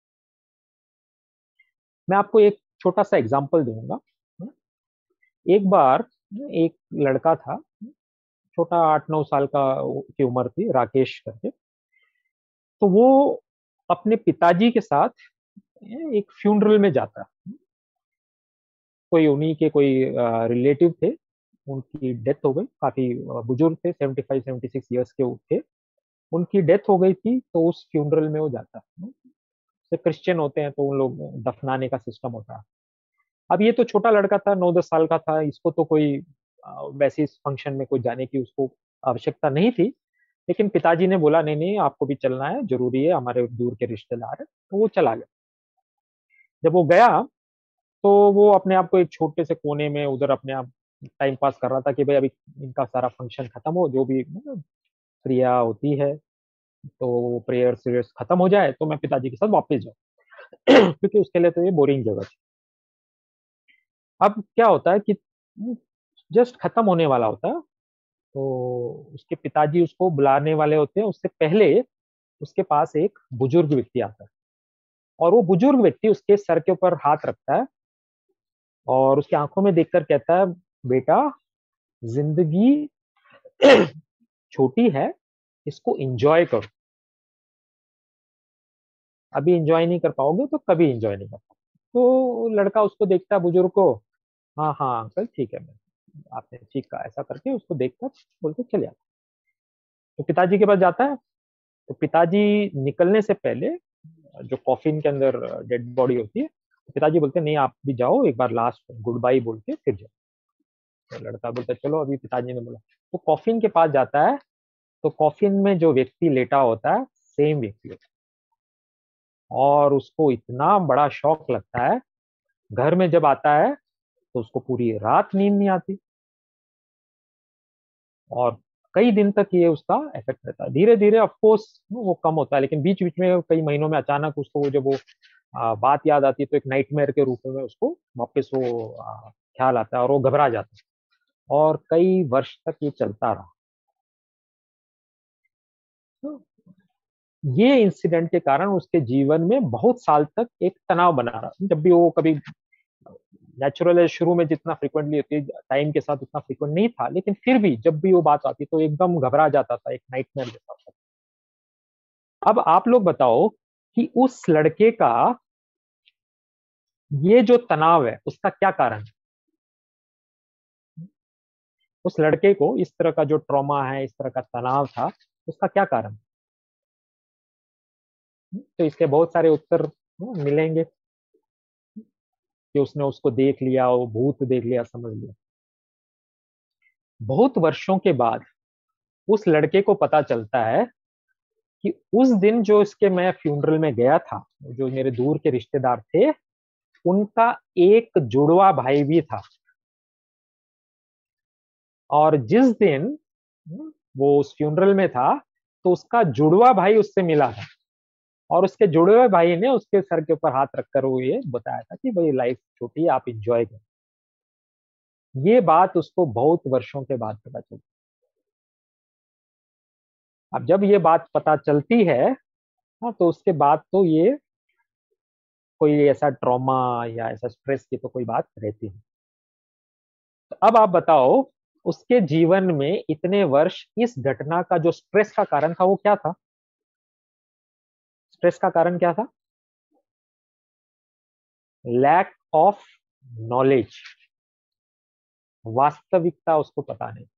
मैं आपको एक छोटा सा एग्जांपल दूंगा। एक बार एक लड़का था, छोटा, आठ नौ साल का की उम्र थी, राकेश करके। तो वो अपने पिताजी के साथ एक फ्यूनरल में जाता। कोई उन्हीं के कोई रिलेटिव थे, उनकी डेथ हो गई। काफी अ, बुजुर्ग थे, seventy five seventy six years के थे। उनकी डेथ हो गई थी, तो उस फ्यूनरल में वो जाता। जैसे क्रिश्चियन होते हैं तो उन लोग दफनाने का सिस्टम होता है। अब ये तो छोटा लड़का था, नौ दस साल का था, इसको तो कोई अ, वैसे इस फंक्शन में कोई जाने की उसको आवश्यकता नहीं थी। लेकिन पिताजी ने बोला नहीं नहीं, आपको भी चलना है, जरूरी है, हमारे दूर के रिश्तेदार है। तो वो चला गया। जब वो गया तो वो अपने आप को एक छोटे से कोने में उधर अपने आप टाइम पास कर रहा था कि भाई अभी इनका सारा फंक्शन खत्म हो, जो भी मतलब क्रिया होती है, तो प्रेयर सीरियस खत्म हो जाए तो मैं पिताजी के साथ वापस जाऊँ। क्योंकि उसके लिए तो ये बोरिंग जगह थी। अब क्या होता है कि जस्ट खत्म होने वाला होता है, तो उसके पिताजी उसको बुलाने वाले होते हैं, उससे पहले उसके पास एक बुजुर्ग व्यक्ति आता है, और वो बुजुर्ग व्यक्ति उसके सर के ऊपर हाथ रखता है और उसकी आंखों में देखकर कहता है, बेटा, जिंदगी छोटी है, इसको एंजॉय करो। अभी एंजॉय नहीं कर पाओगे तो कभी एंजॉय नहीं कर पाओगे। तो लड़का उसको देखता है, बुजुर्ग को, हाँ हाँ अंकल ठीक है, मैं आपने ठीक कहा, ऐसा करके उसको देखकर बोलते चले जाता। तो पिताजी के पास जाता है, तो पिताजी निकलने से पहले जो कॉफिन के अंदर डेड बॉडी होती है, तो पिताजी बोलते हैं, नहीं आप भी जाओ, एक बार लास्ट गुड बाई बोल के फिर जाओ। तो लड़का बोलता है चलो, अभी पिताजी ने बोला। तो कॉफिन के पास जाता है, तो कॉफिन में जो व्यक्ति लेटा होता है सेम व्यक्ति होता है, और उसको इतना बड़ा शौक लगता है। घर में जब आता है तो उसको पूरी रात नींद नहीं आती, और कई दिन तक ये उसका इफेक्ट रहता है। धीरे धीरे ऑफ कोर्स वो कम होता है, लेकिन बीच बीच में कई महीनों में अचानक उसको वो जब वो आ, बात याद आती है, तो एक नाइटमेयर के रूप में उसको वापस वो आ, ख्याल आता है और वो घबरा जाता है, और कई वर्ष तक ये चलता रहा। तो ये इंसिडेंट के कारण उसके जीवन में बहुत साल तक एक तनाव बना रहा। जब भी वो कभी, नेचुरल है शुरू में जितना फ्रिक्वेंटली होती है, टाइम के साथ उतना फ्रिक्वेंट नहीं था, लेकिन फिर भी जब भी वो बात आती तो एकदम घबरा जाता था, एक नाइटमेयर जैसा होता था। अब आप लोग बताओ कि उस लड़के का ये जो तनाव है उसका क्या कारण है? उस लड़के को इस तरह का जो ट्रॉमा है, इस तरह का तनाव था, उसका क्या कारण? तो इसके बहुत सारे उत्तर मिलेंगे, कि उसने उसको देख लिया, वो भूत देख लिया, समझ लिया। बहुत वर्षों के बाद उस लड़के को पता चलता है कि उस दिन जो इसके मैं फ्यूनरल में गया था, जो मेरे दूर के रिश्तेदार थे, उनका एक जुड़वा भाई भी था। और जिस दिन वो उस फ्यूनरल में था, तो उसका जुड़वा भाई उससे मिला था, और उसके जुड़े हुए भाई ने उसके सर के ऊपर हाथ रखकर वो ये बताया था कि भाई लाइफ छोटी है, आप इंजॉय करें। ये बात उसको बहुत वर्षों के बाद पता चली। अब जब ये बात पता चलती है, हाँ, तो उसके बाद तो ये कोई ऐसा ट्रॉमा या ऐसा स्ट्रेस की तो कोई बात रहती नहीं। तो अब आप बताओ, उसके जीवन में इतने वर्ष इस घटना का जो स्ट्रेस का कारण था वो क्या था? स्ट्रेस का कारण क्या था? Lack of knowledge. वास्तविकता उसको पता नहीं।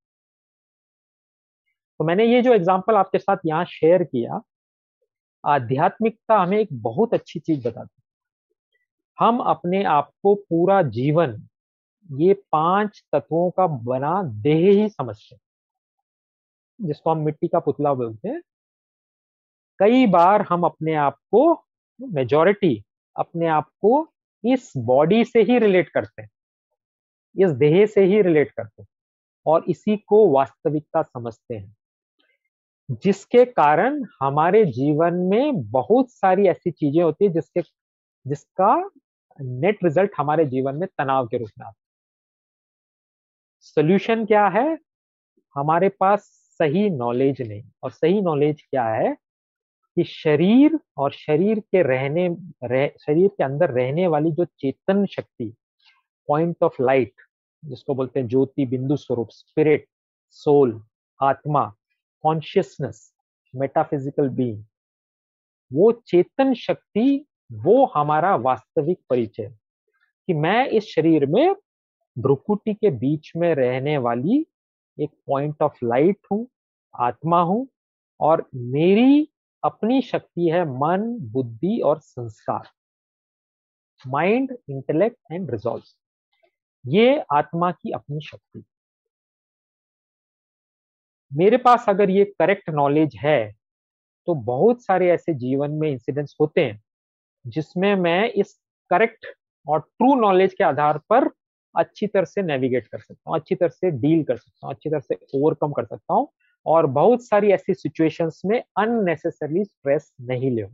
तो मैंने ये जो एग्जांपल आपके साथ यहाँ शेयर किया, आध्यात्मिकता हमें एक बहुत अच्छी चीज बताती है। हम अपने आप को पूरा जीवन ये पांच तत्वों का बना देह ही समझते हैं, जिसको हम मिट्टी का पुतला बोलते हैं। कई बार हम अपने आप को, मेजॉरिटी अपने आप को इस बॉडी से ही रिलेट करते हैं, इस देह से ही रिलेट करते हैं, और इसी को वास्तविकता समझते हैं, जिसके कारण हमारे जीवन में बहुत सारी ऐसी चीजें होती है जिसके जिसका नेट रिजल्ट हमारे जीवन में तनाव के रूप में आता है। सोल्यूशन क्या है? हमारे पास सही नॉलेज नहीं। और सही नॉलेज क्या है? कि शरीर और शरीर के रहने रह, शरीर के अंदर रहने वाली जो चेतन शक्ति, पॉइंट ऑफ लाइट, जिसको बोलते हैं ज्योति बिंदु स्वरूप, स्पिरिट, सोल, आत्मा, कॉन्शियसनेस, मेटाफिजिकल बीइंग, वो चेतन शक्ति, वो हमारा वास्तविक परिचय है। कि मैं इस शरीर में भ्रुकुटी के बीच में रहने वाली एक पॉइंट ऑफ लाइट हूं, आत्मा हूं, और मेरी अपनी शक्ति है मन, बुद्धि और संस्कार, माइंड, इंटेलेक्ट एंड रिजॉल्व। ये आत्मा की अपनी शक्ति। मेरे पास अगर ये करेक्ट नॉलेज है, तो बहुत सारे ऐसे जीवन में इंसिडेंट्स होते हैं जिसमें मैं इस करेक्ट और ट्रू नॉलेज के आधार पर अच्छी तरह से नेविगेट कर सकता हूँ, अच्छी तरह से डील कर सकता हूँ, अच्छी तरह से ओवरकम कर सकता हूँ, और बहुत सारी ऐसी सिचुएशंस में अननेसेसरली स्ट्रेस नहीं ले।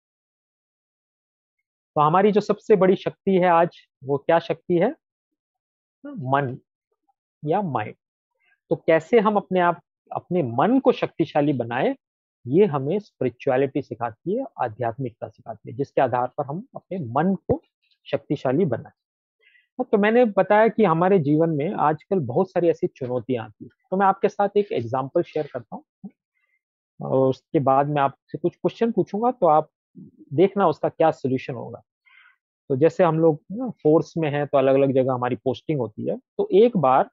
तो हमारी जो सबसे बड़ी शक्ति है आज, वो क्या शक्ति है? मन या माइंड। तो कैसे हम अपने आप अपने मन को शक्तिशाली बनाए, ये हमें स्पिरिचुअलिटी सिखाती है, आध्यात्मिकता सिखाती है, जिसके आधार पर हम अपने मन को शक्तिशाली बनाए। तो मैंने बताया कि हमारे जीवन में आजकल बहुत सारी ऐसी चुनौतियां आती है, तो मैं आपके साथ एक एग्जांपल शेयर करता हूँ और उसके बाद मैं आपसे कुछ क्वेश्चन पूछूंगा, तो आप देखना उसका क्या सोल्यूशन होगा। तो जैसे हम लोग ना फोर्स में हैं, तो अलग अलग जगह हमारी पोस्टिंग होती है। तो एक बार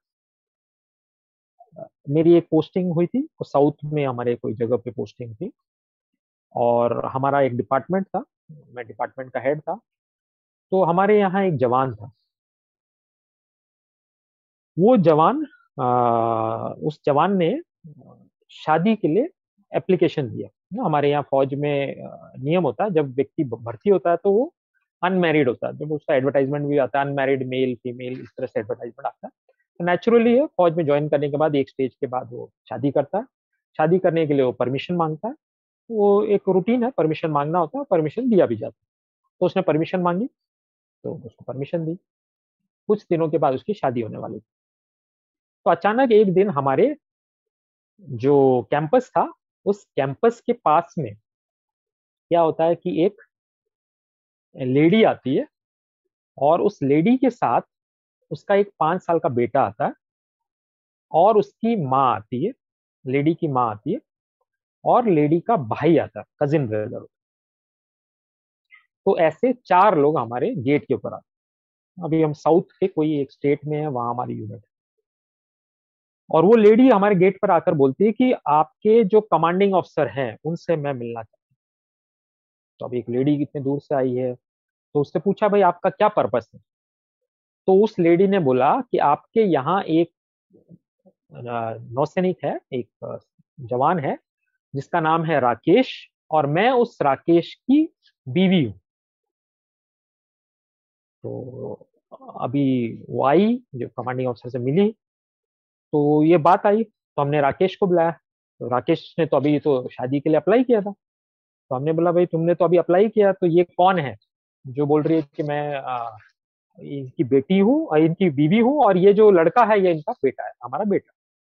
मेरी एक पोस्टिंग हुई थी, तो साउथ में हमारे कोई जगह पे पोस्टिंग थी, और हमारा एक डिपार्टमेंट था, मैं डिपार्टमेंट का हेड था। तो हमारे यहाँ एक जवान था। वो जवान आ, उस जवान ने शादी के लिए एप्लीकेशन दिया ना। हमारे यहाँ फौज में अ, नियम होता है, जब व्यक्ति भर्ती होता है तो वो अनमैरिड होता है, जब उसका एडवर्टाइजमेंट भी आता है अनमैरिड मेल फीमेल, इस तरह से एडवर्टाइजमेंट आता है। तो नेचुरली है, फौज में ज्वाइन करने के बाद एक स्टेज के बाद वो शादी करता है। शादी करने के लिए वो परमिशन मांगता है। वो एक रूटीन है, परमिशन मांगना होता है, परमिशन दिया भी जाता है। तो उसने परमिशन मांगी, तो उसको परमिशन दी। कुछ दिनों के बाद उसकी शादी होने वाली थी। तो अचानक एक दिन हमारे जो कैंपस था, उस कैंपस के पास में क्या होता है कि एक लेडी आती है, और उस लेडी के साथ उसका एक पांच साल का बेटा आता है, और उसकी माँ आती है, लेडी की माँ आती है, और लेडी का भाई आता है, कजिन ब्रदर। तो ऐसे चार लोग हमारे गेट के ऊपर आते हैं। अभी हम साउथ के कोई एक स्टेट में है, वहां हमारी यूनिट है। और वो लेडी हमारे गेट पर आकर बोलती है कि आपके जो कमांडिंग ऑफिसर हैं उनसे मैं मिलना चाहती हूँ। तो अब एक लेडी इतने दूर से आई है, तो उससे पूछा भाई आपका क्या पर्पस है। तो उस लेडी ने बोला कि आपके यहाँ एक अ, नौसैनिक है, एक अ, जवान है, जिसका नाम है राकेश, और मैं उस राकेश की बीवी हूँ। तो अभी वो आई, जो कमांडिंग ऑफिसर से मिली, तो ये बात आई, तो हमने राकेश को बुलाया। तो राकेश ने तो अभी तो शादी के लिए अप्लाई किया था। तो हमने बोला भाई तुमने तो अभी अप्लाई किया, तो ये कौन है जो बोल रही है कि मैं आ, इनकी बेटी हूँ और इनकी बीवी हूँ, और ये जो लड़का है ये इनका बेटा है, हमारा बेटा।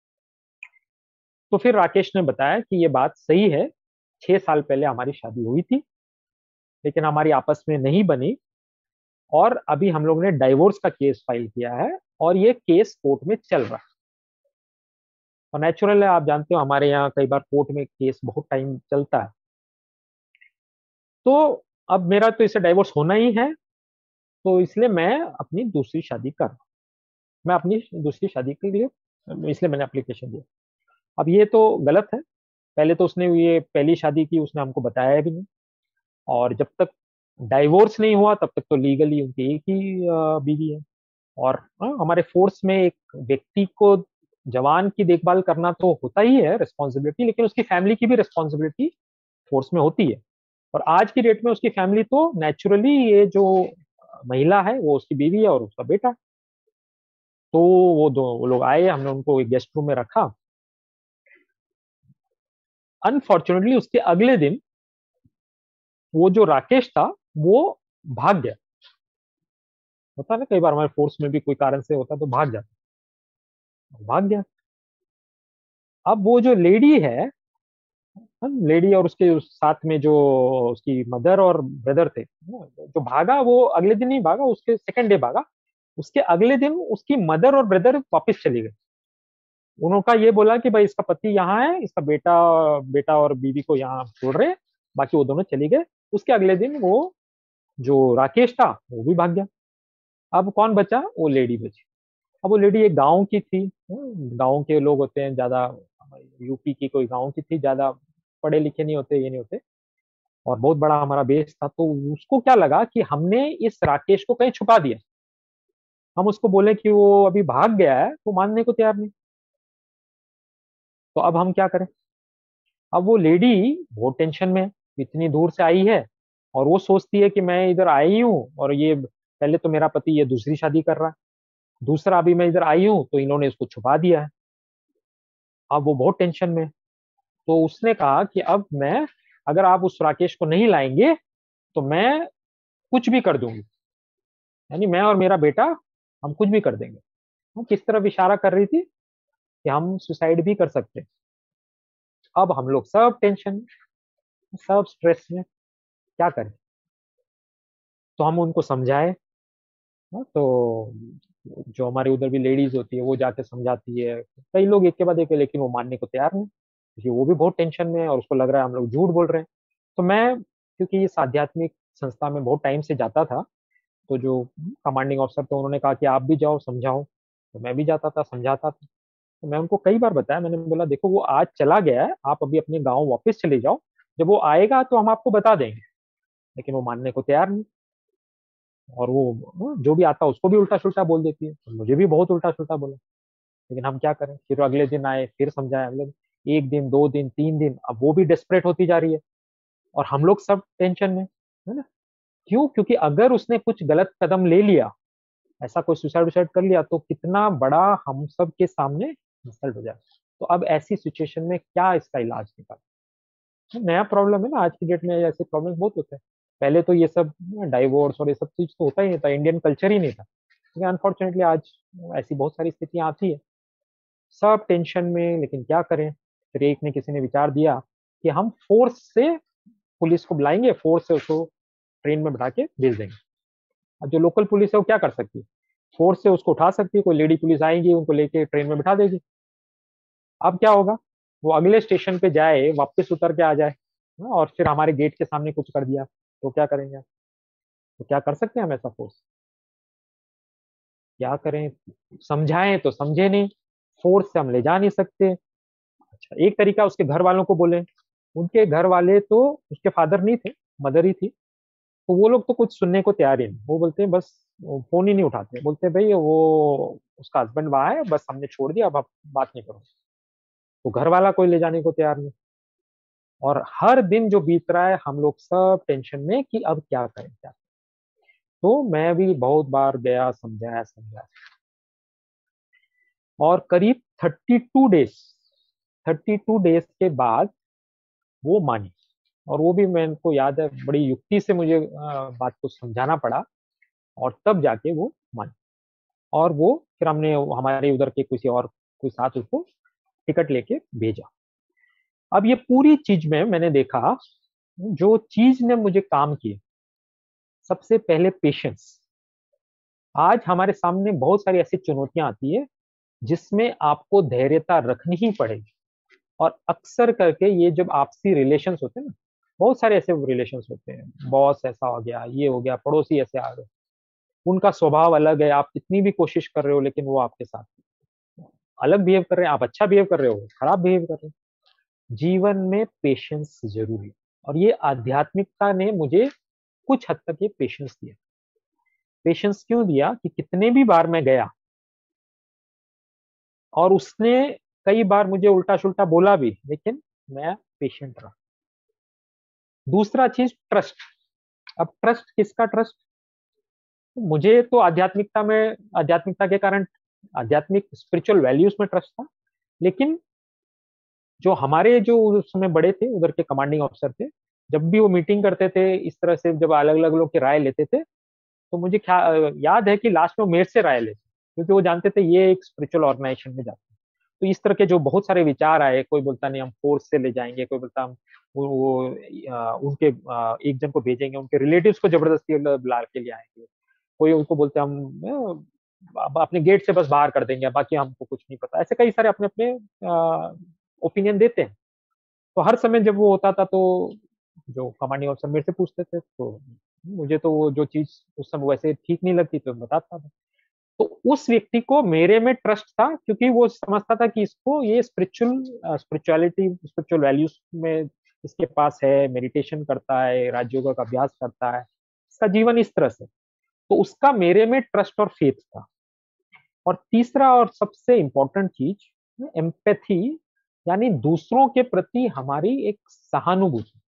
तो फिर राकेश ने बताया कि ये बात सही है, छह साल पहले हमारी शादी हुई थी, लेकिन हमारी आपस में नहीं बनी, और अभी हम लोग ने डाइवोर्स का केस फाइल किया है, और ये केस कोर्ट में चल रहा है। और नेचुरल है, आप जानते हो हमारे यहाँ कई बार कोर्ट में केस बहुत टाइम चलता है। तो अब मेरा तो इससे डाइवोर्स होना ही है, तो इसलिए मैं अपनी दूसरी शादी कर रहा हूँ। मैं अपनी दूसरी शादी के लिए इसलिए मैंने एप्लीकेशन दिया। अब ये तो गलत है। पहले तो उसने ये पहली शादी की, उसने हमको बताया भी नहीं, और जब तक डाइवोर्स नहीं हुआ तब तक तो लीगली उनकी एक ही अ, बीवी है। और हाँ, हमारे फोर्स में एक व्यक्ति को जवान की देखभाल करना तो होता ही है रिस्पॉन्सिबिलिटी, लेकिन उसकी फैमिली की भी रिस्पॉन्सिबिलिटी फोर्स में होती है। और आज की डेट में उसकी फैमिली तो नेचुरली, ये जो महिला है वो उसकी बीवी है और उसका बेटा। तो वो दो वो लोग आए, हमने उनको एक गेस्ट रूम में रखा। अनफॉर्चुनेटली उसके अगले दिन वो जो राकेश था वो भाग गया। होता है ना, कई बार हमारे फोर्स में भी कोई कारण से होता है तो भाग जाता है, भाग गया। अब वो जो लेडी है, लेडी और उसके उस साथ में जो उसकी मदर और ब्रदर थे, जो भागा वो अगले दिन नहीं भागा, उसके सेकंड डे भागा। उसके अगले दिन उसकी मदर और ब्रदर वापस चले गए। उनका ये बोला कि भाई इसका पति यहाँ है, इसका बेटा बेटा और बीवी को यहाँ छोड़ रहे हैं, बाकी वो दोनों चले गए। उसके अगले दिन वो जो राकेश था वो भी भाग गया। अब कौन बचा? वो लेडी बची। अब वो लेडी एक गांव की थी। गांव के लोग होते हैं ज्यादा, यूपी की कोई गांव की थी, ज्यादा पढ़े लिखे नहीं होते, ये नहीं होते, और बहुत बड़ा हमारा बेस था। तो उसको क्या लगा कि हमने इस राकेश को कहीं छुपा दिया। हम उसको बोले कि वो अभी भाग गया है, तो मानने को तैयार नहीं। तो अब हम क्या करें? अब वो लेडी बहुत टेंशन में है, इतनी दूर से आई है, और वो सोचती है कि मैं इधर आई हूँ, और ये पहले तो मेरा पति ये दूसरी शादी कर रहा है, दूसरा अभी मैं इधर आई हूँ तो इन्होंने इसको छुपा दिया है। अब वो बहुत टेंशन में है। तो उसने कहा कि अब मैं, अगर आप उस राकेश को नहीं लाएंगे तो मैं कुछ भी कर दूंगी, यानी मैं और मेरा बेटा हम कुछ भी कर देंगे। वो किस तरफ इशारा कर रही थी? कि हम सुसाइड भी कर सकते हैं। अब हम लोग सब टेंशन में, सब स्ट्रेस में, क्या करें? तो हम उनको समझाए। हाँ, तो जो हमारे उधर भी लेडीज होती है वो जाके समझाती है, कई लोग एक के बाद एक है, लेकिन वो मानने को तैयार नहीं, क्योंकि वो भी बहुत टेंशन में है और उसको लग रहा है हम लोग झूठ बोल रहे हैं। तो मैं, क्योंकि इस आध्यात्मिक संस्था में बहुत टाइम से जाता था, तो जो कमांडिंग ऑफिसर थे उन्होंने कहा कि आप भी जाओ समझाओ, तो मैं भी जाता था समझाता था। तो मैं उनको कई बार बताया, मैंने बोला देखो वो आज चला गया है, आप अभी अपने गाँव वापस चले जाओ, जब वो आएगा तो हम आपको बता देंगे। लेकिन वो मानने को तैयार नहीं, और वो जो भी आता उसको भी उल्टा सुल्टा बोल देती है, तो मुझे भी बहुत उल्टा सुल्टा बोला। लेकिन हम क्या करें? फिर अगले दिन आए, फिर समझाए, अगले दिन, एक दिन, दो दिन, तीन दिन, अब वो भी डेस्परेट होती जा रही है और हम लोग सब टेंशन में, है ना? क्यों? क्योंकि अगर उसने कुछ गलत कदम ले लिया, ऐसा कोई सुसाइड उसाइड कर लिया, तो कितना बड़ा हम सब के सामने इंसल्ट हो जाए। तो अब ऐसी सिचुएशन में क्या इसका इलाज निकाले? नया प्रॉब्लम है ना, आज की डेट में ऐसे प्रॉब्लम बहुत होते हैं। पहले तो ये सब डाइवोर्स और ये सब चीज तो होता ही नहीं था, इंडियन कल्चर ही नहीं था, लेकिन अनफॉर्चुनेटली आज ऐसी बहुत सारी स्थितियां आती है, सब टेंशन में। लेकिन क्या करें? फिर एक ने किसी ने विचार दिया कि हम फोर्स से पुलिस को बुलाएंगे, फोर्स से उसको ट्रेन में बैठा के भेज देंगे। अब जो लोकल पुलिस है वो क्या कर सकती है? फोर्स से उसको उठा सकती है, कोई लेडी पुलिस आएगी उनको लेके ट्रेन में बैठा देगी। अब क्या होगा? वो अगले स्टेशन पे जाए, वापस उतर के आ जाए, हाँ, और फिर हमारे गेट के सामने कुछ कर दिया, तो क्या करेंगे? तो क्या कर सकते हैं हम ऐसा? फोर्स क्या करें? समझाएं तो समझे नहीं, फोर्स से हम ले जा नहीं सकते। अच्छा, एक तरीका उसके घर वालों को बोले। उनके घर वाले तो, उसके फादर नहीं थे, मदर ही थी, तो वो लोग तो कुछ सुनने को तैयार ही नहीं। वो बोलते हैं बस, वो फोन ही नहीं उठाते, बोलते हैं भाई वो उसका हस्बैंड वहां है, बस हमने छोड़ दिया, अब आप बात नहीं करो। तो घर वाला कोई ले जाने को तैयार नहीं। और हर दिन जो बीत रहा है, हम लोग सब टेंशन में कि अब क्या करें, क्या? तो मैं भी बहुत बार गया, समझाया समझाया, और करीब thirty two days, thirty two days के बाद वो मानी। और वो भी मेरे को याद है, बड़ी युक्ति से मुझे अ, बात को समझाना पड़ा, और तब जाके वो मानी। और वो फिर हमने हमारे उधर के किसी और कोई साथ उसको टिकट लेके भेजा। अब ये पूरी चीज में मैंने देखा, जो चीज ने मुझे काम किया, सबसे पहले पेशेंस। आज हमारे सामने बहुत सारी ऐसी चुनौतियां आती है जिसमें आपको धैर्यता रखनी ही पड़ेगी। और अक्सर करके ये जब आपसी रिलेशंस होते हैं ना, बहुत सारे ऐसे रिलेशंस होते हैं, बॉस ऐसा हो गया, ये हो गया, पड़ोसी ऐसे आ गए, उनका स्वभाव अलग है, आप कितनी भी कोशिश कर रहे हो लेकिन वो आपके साथ अलग बिहेव कर रहे हैं, आप अच्छा बिहेव कर रहे हो, खराब बिहेव कर रहे हैं। जीवन में पेशेंस जरूरी है, और ये आध्यात्मिकता ने मुझे कुछ हद तक ये पेशेंस दिया। पेशेंस क्यों दिया? कि कितने भी बार मैं गया, और उसने कई बार मुझे उल्टा सुल्टा बोला भी, लेकिन मैं पेशेंट रहा। दूसरा चीज, ट्रस्ट। अब ट्रस्ट किसका? ट्रस्ट मुझे तो आध्यात्मिकता में, आध्यात्मिकता के कारण आध्यात्मिक स्पिरिचुअल वैल्यूज में ट्रस्ट था। लेकिन जो हमारे जो उस समय बड़े थे, उधर के कमांडिंग ऑफिसर थे, जब भी वो मीटिंग करते थे इस तरह से, जब अलग अलग लोग की राय लेते थे, तो मुझे क्या याद है कि लास्ट में वो मेरे से राय लेते, क्योंकि वो जानते थे ये एक स्पिरिचुअल ऑर्गेनाइजेशन में जाते हैं। तो इस तरह के जो बहुत सारे विचार आए, कोई बोलता नहीं हम फोर्स से ले जाएंगे, कोई बोलता हम वो, वो आ, उनके आ, एक जन को भेजेंगे, उनके रिलेटिव्स को जबरदस्ती बुला के लिए आएंगे, कोई उनको बोलते हम आ, अपने गेट से बस बाहर कर देंगे, बाकी हमको कुछ नहीं पता। ऐसे कई सारे अपने अपने ओपिनियन देते हैं। तो हर समय जब वो होता था, तो जो कमांडिंग ऑफिसर मेरे से पूछते थे, तो मुझे तो वो जो चीज उस समय वैसे ठीक नहीं लगती तो मैं बताता था। तो उस व्यक्ति को मेरे में ट्रस्ट था, क्योंकि वो समझता था कि इसको ये स्पिरिचुअल स्पिरिचुअलिटी स्पिरिचुअल वैल्यूज में इसके पास है, मेडिटेशन करता है, राजयोगा का अभ्यास करता है, इसका जीवन इस तरह से। तो उसका मेरे में ट्रस्ट और फेथ था। और तीसरा और सबसे इंपॉर्टेंट चीज, एम्पैथी, यानी दूसरों के प्रति हमारी एक सहानुभूति,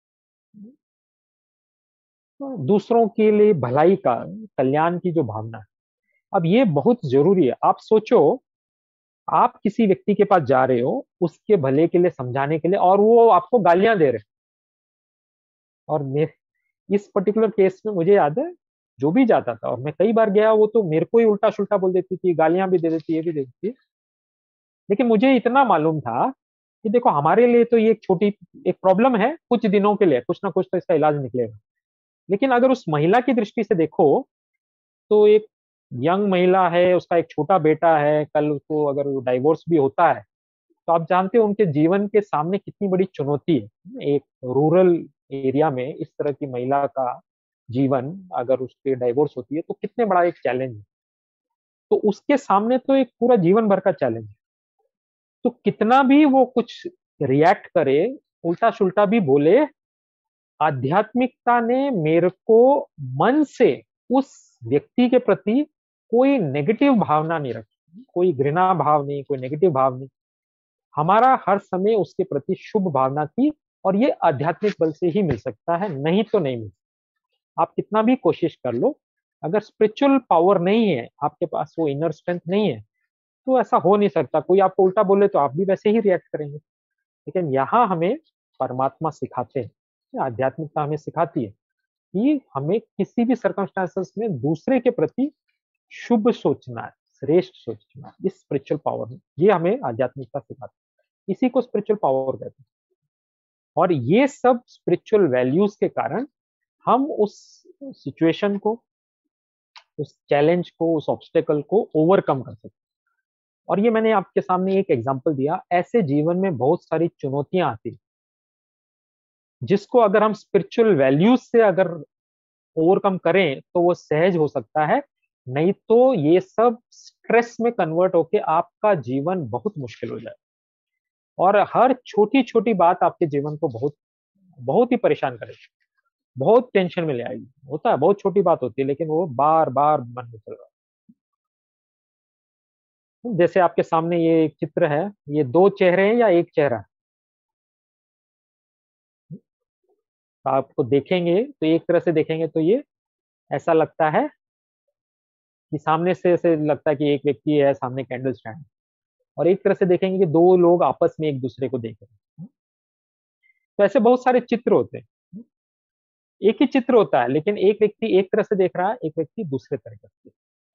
दूसरों के लिए भलाई का, कल्याण की जो भावना है। अब ये बहुत जरूरी है। आप सोचो, आप किसी व्यक्ति के पास जा रहे हो उसके भले के लिए, समझाने के लिए, और वो आपको गालियां दे रहे हैं। और मैं इस पर्टिकुलर केस में मुझे याद है, जो भी जाता था और मैं कई बार गया, वो तो मेरे को ही उल्टा सुल्टा बोल देती थी, गालियां भी दे देती, ये भी दे देती। लेकिन मुझे इतना मालूम था कि देखो हमारे लिए तो ये एक छोटी एक प्रॉब्लम है, कुछ दिनों के लिए, कुछ ना कुछ तो इसका इलाज निकलेगा। लेकिन अगर उस महिला की दृष्टि से देखो तो एक यंग महिला है, उसका एक छोटा बेटा है, कल उसको अगर डाइवोर्स भी होता है तो आप जानते हो उनके जीवन के सामने कितनी बड़ी चुनौती है। एक रूरल एरिया में इस तरह की महिला का जीवन, अगर उसके डाइवोर्स होती है तो कितने बड़ा एक चैलेंज है। तो उसके सामने तो एक पूरा जीवन भर का चैलेंज है। तो कितना भी वो कुछ रिएक्ट करे, उल्टा सुल्टा भी बोले, आध्यात्मिकता ने मेरे को मन से उस व्यक्ति के प्रति कोई नेगेटिव भावना नहीं रखी, कोई घृणा भाव नहीं, कोई नेगेटिव भाव नहीं। हमारा हर समय उसके प्रति शुभ भावना थी, और ये आध्यात्मिक बल से ही मिल सकता है, नहीं तो नहीं मिल सकता। आप कितना भी कोशिश कर लो, अगर स्पिरिचुअल पावर नहीं है आपके पास, वो इनर स्ट्रेंथ नहीं है, तो ऐसा हो नहीं सकता। कोई आपको उल्टा बोले तो आप भी वैसे ही रिएक्ट करेंगे। लेकिन यहाँ हमें परमात्मा सिखाते हैं, आध्यात्मिकता हमें सिखाती है कि हमें किसी भी सर्कमस्टांसेस में दूसरे के प्रति शुभ सोचना है, श्रेष्ठ सोचना है। इस स्पिरिचुअल पावर में ये हमें आध्यात्मिकता सिखाती है, इसी को स्पिरिचुअल पावर कहते हैं। और ये सब स्पिरिचुअल वैल्यूज के कारण हम उस सिचुएशन को, उस चैलेंज को, उस ऑब्स्टेकल को ओवरकम कर सकते हैं। और ये मैंने आपके सामने एक एग्जांपल दिया। ऐसे जीवन में बहुत सारी चुनौतियां आती हैं, जिसको अगर हम स्पिरिचुअल वैल्यूज से अगर ओवरकम करें तो वो सहज हो सकता है, नहीं तो ये सब स्ट्रेस में कन्वर्ट होके आपका जीवन बहुत मुश्किल हो जाए, और हर छोटी छोटी बात आपके जीवन को बहुत बहुत ही परेशान करेगी, बहुत टेंशन में ले आएगी। होता है, बहुत छोटी बात होती है लेकिन वो बार बार मन में चल रहा है। जैसे आपके सामने ये एक चित्र है, ये दो चेहरे हैं या एक चेहरा? तो आपको देखेंगे तो एक तरह से देखेंगे तो ये ऐसा लगता है कि सामने से ऐसे लगता है कि एक व्यक्ति है, सामने कैंडल स्टैंड, और एक तरह से देखेंगे कि दो लोग आपस में एक दूसरे को देख रहे हैं। तो ऐसे बहुत सारे चित्र होते हैं। एक ही चित्र होता है लेकिन एक व्यक्ति एक तरह से देख रहा है, एक व्यक्ति दूसरे तरीके से।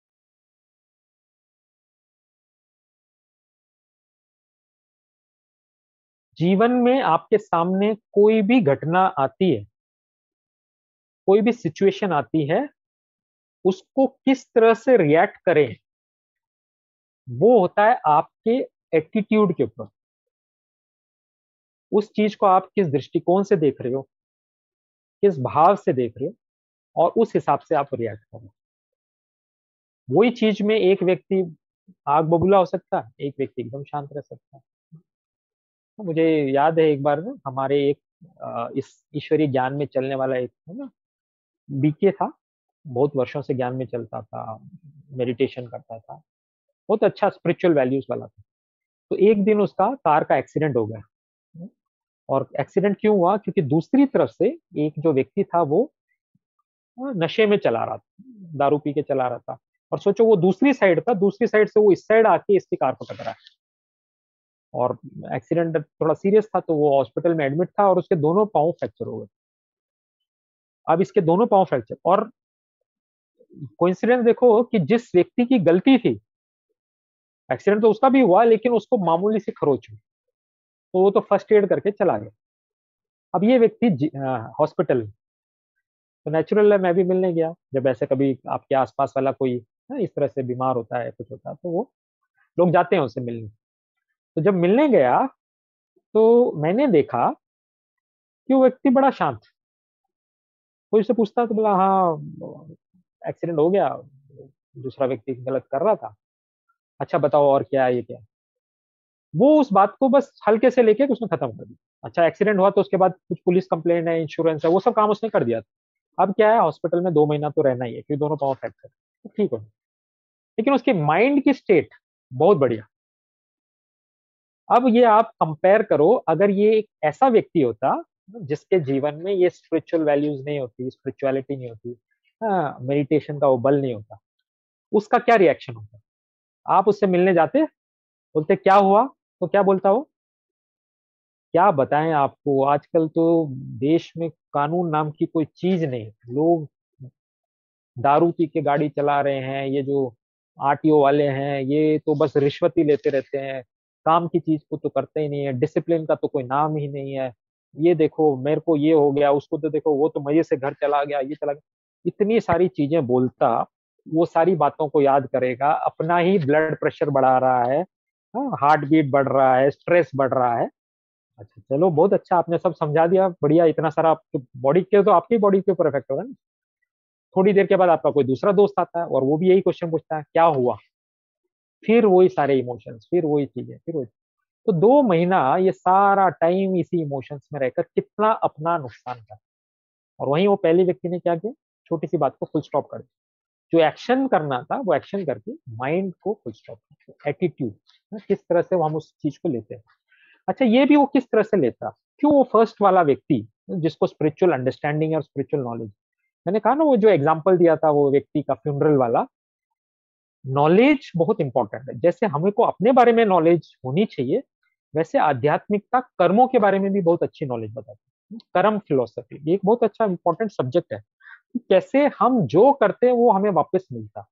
जीवन में आपके सामने कोई भी घटना आती है, कोई भी सिचुएशन आती है, उसको किस तरह से रिएक्ट करें, वो होता है आपके एटीट्यूड के ऊपर। उस चीज को आप किस दृष्टिकोण से देख रहे हो, किस भाव से देख रहे हो, और उस हिसाब से आप रिएक्ट करें। वही चीज में एक व्यक्ति आग बबूला हो सकता है, एक व्यक्ति एकदम शांत रह सकता है। तो मुझे याद है एक बार ना, हमारे एक अ, इस ईश्वरीय ज्ञान में चलने वाला एक है ना, बीके था, बहुत वर्षों से ज्ञान में चलता था, मेडिटेशन करता था, बहुत अच्छा स्पिरिचुअल वैल्यूज वाला था। तो एक दिन उसका कार का एक्सीडेंट हो गया। और एक्सीडेंट क्यों हुआ? क्योंकि दूसरी तरफ से एक जो व्यक्ति था वो नशे में चला रहा था, दारू पी के चला रहा था। और सोचो वो दूसरी साइड था, दूसरी साइड से वो इस साइड आके इसकी कार को टकरा, और एक्सीडेंट थोड़ा सीरियस था, तो वो हॉस्पिटल में एडमिट था और उसके दोनों पाँव फ्रैक्चर हो गए। अब इसके दोनों पाँव फ्रैक्चर, और कोइंसिडेंस देखो कि जिस व्यक्ति की गलती थी, एक्सीडेंट तो उसका भी हुआ लेकिन उसको मामूली सी खरोच हुई, तो वो तो फर्स्ट एड करके चला गया। अब ये व्यक्ति हॉस्पिटल, तो नेचुरल है मैं भी मिलने गया। जब ऐसे कभी आपके आसपास वाला कोई ना इस तरह से बीमार होता है, कुछ होता है, तो वो लोग जाते हैं उससे मिलने। तो जब मिलने गया तो मैंने देखा कि वो व्यक्ति बड़ा शांत। कोई उससे पूछता तो बोला हाँ एक्सीडेंट हो गया, दूसरा व्यक्ति गलत कर रहा था, अच्छा बताओ और क्या है, ये क्या है? वो उस बात को बस हल्के से लेके उसने खत्म कर दिया। अच्छा एक्सीडेंट हुआ तो उसके बाद कुछ पुलिस कंप्लेंट है, इंश्योरेंस है, वो सब काम उसने कर दिया था। अब क्या है, हॉस्पिटल में दो महीना तो रहना ही है क्योंकि दोनों पाँव फ्रैक्चर, तो ठीक हो। लेकिन उसके माइंड की स्टेट बहुत बढ़िया। अब ये आप कंपेयर करो, अगर ये एक ऐसा व्यक्ति होता जिसके जीवन में ये स्पिरिचुअल वैल्यूज नहीं होती, स्पिरिचुअलिटी नहीं होती, हाँ मेडिटेशन का वो बल नहीं होता, उसका क्या रिएक्शन होता? आप उससे मिलने जाते, बोलते क्या हुआ, तो क्या बोलता वो? क्या बताएं आपको, आजकल तो देश में कानून नाम की कोई चीज नहीं। लोग दारू पी के गाड़ी चला रहे हैं, ये जो आरटीओ वाले हैं ये तो बस रिश्वत ही लेते रहते हैं, काम की चीज को तो करते ही नहीं है, डिसिप्लिन का तो कोई नाम ही नहीं है। ये देखो मेरे को ये हो गया, उसको तो देखो वो तो मजे से घर चला गया, ये चला गया, इतनी सारी चीजें बोलता। वो सारी बातों को याद करेगा, अपना ही ब्लड प्रेशर बढ़ा रहा है, हार्ट बीट बढ़ रहा है, स्ट्रेस बढ़ रहा है। अच्छा चलो, बहुत अच्छा, आपने सब समझा दिया, बढ़िया। इतना सारा आपकी बॉडी के, तो आपकी बॉडी के ऊपर इफेक्ट होगा ना। थोड़ी देर के बाद आपका कोई दूसरा दोस्त आता है और वो भी यही क्वेश्चन पूछता है, क्या हुआ? फिर वही सारे इमोशंस, फिर वही चीजें, फिर वही। तो दो महीना ये सारा टाइम इसी इमोशंस में रहकर कितना अपना नुकसान कर। और वहीं वो पहले व्यक्ति ने क्या किया, छोटी सी बात को फुल स्टॉप कर दिया। जो एक्शन करना था वो एक्शन करके माइंड को फुल स्टॉप, एटीट्यूड किस तरह से वो हम उस चीज को लेते हैं। अच्छा, ये भी वो किस तरह से लेता, क्यों वो फर्स्ट वाला व्यक्ति जिसको स्पिरिचुअल अंडरस्टैंडिंग और स्पिरिचुअल नॉलेज, मैंने कहा ना वो जो एग्जाम्पल दिया था वो व्यक्ति का फ्यूनरल वाला, नॉलेज बहुत इंपॉर्टेंट है। जैसे हमें को अपने बारे में नॉलेज होनी चाहिए, वैसे आध्यात्मिकता कर्मों के बारे में भी बहुत अच्छी नॉलेज बताती है। कर्म फिलोसफी ये एक बहुत अच्छा इंपॉर्टेंट सब्जेक्ट है, कैसे हम जो करते हैं वो हमें वापस मिलता।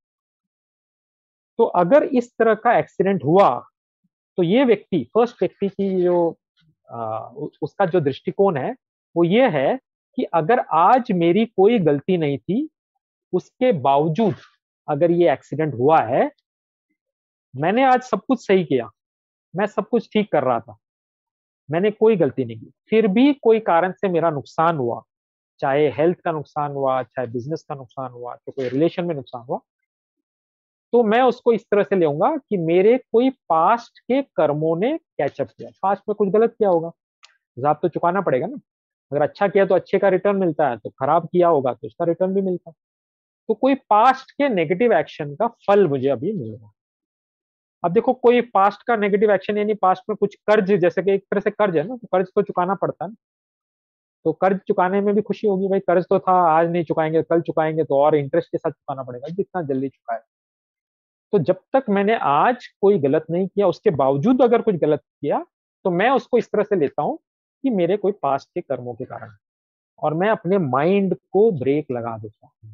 तो अगर इस तरह का एक्सीडेंट हुआ, तो ये व्यक्ति, फर्स्ट व्यक्ति की जो आ, उसका जो दृष्टिकोण है वो ये है कि अगर आज मेरी कोई गलती नहीं थी, उसके बावजूद अगर ये एक्सीडेंट हुआ है, मैंने आज सब कुछ सही किया, मैं सब कुछ ठीक कर रहा था, मैंने कोई गलती नहीं की, फिर भी कोई कारण से मेरा नुकसान हुआ, चाहे हेल्थ का नुकसान हुआ, चाहे बिजनेस का नुकसान हुआ, चाहे कोई रिलेशन में नुकसान हुआ, तो मैं उसको इस तरह से लेऊंगा कि मेरे कोई पास्ट के कर्मों ने कैचअप किया, पास्ट में कुछ गलत किया होगा, हिसाब तो चुकाना पड़ेगा ना। अगर अच्छा किया तो अच्छे का रिटर्न मिलता है, तो खराब किया होगा तो उसका रिटर्न भी मिलता है। तो कोई पास्ट के नेगेटिव एक्शन का फल मुझे अभी मिलेगा। अब देखो, कोई पास्ट का नेगेटिव एक्शन यानी पास्ट में कुछ कर्ज, जैसे कि एक तरह से कर्ज है ना, तो कर्ज तो चुकाना पड़ता है ना। तो कर्ज चुकाने में भी खुशी होगी, भाई कर्ज तो था, आज नहीं चुकाएंगे कल चुकाएंगे, तो और इंटरेस्ट के साथ चुकाना पड़ेगा, जितना जल्दी चुकाए। तो जब तक मैंने आज कोई गलत नहीं किया, उसके बावजूद अगर कुछ गलत किया, तो मैं उसको इस तरह से लेता हूं कि मेरे कोई पास्ट के कर्मों के कारण, और मैं अपने माइंड को ब्रेक लगा देता हूं।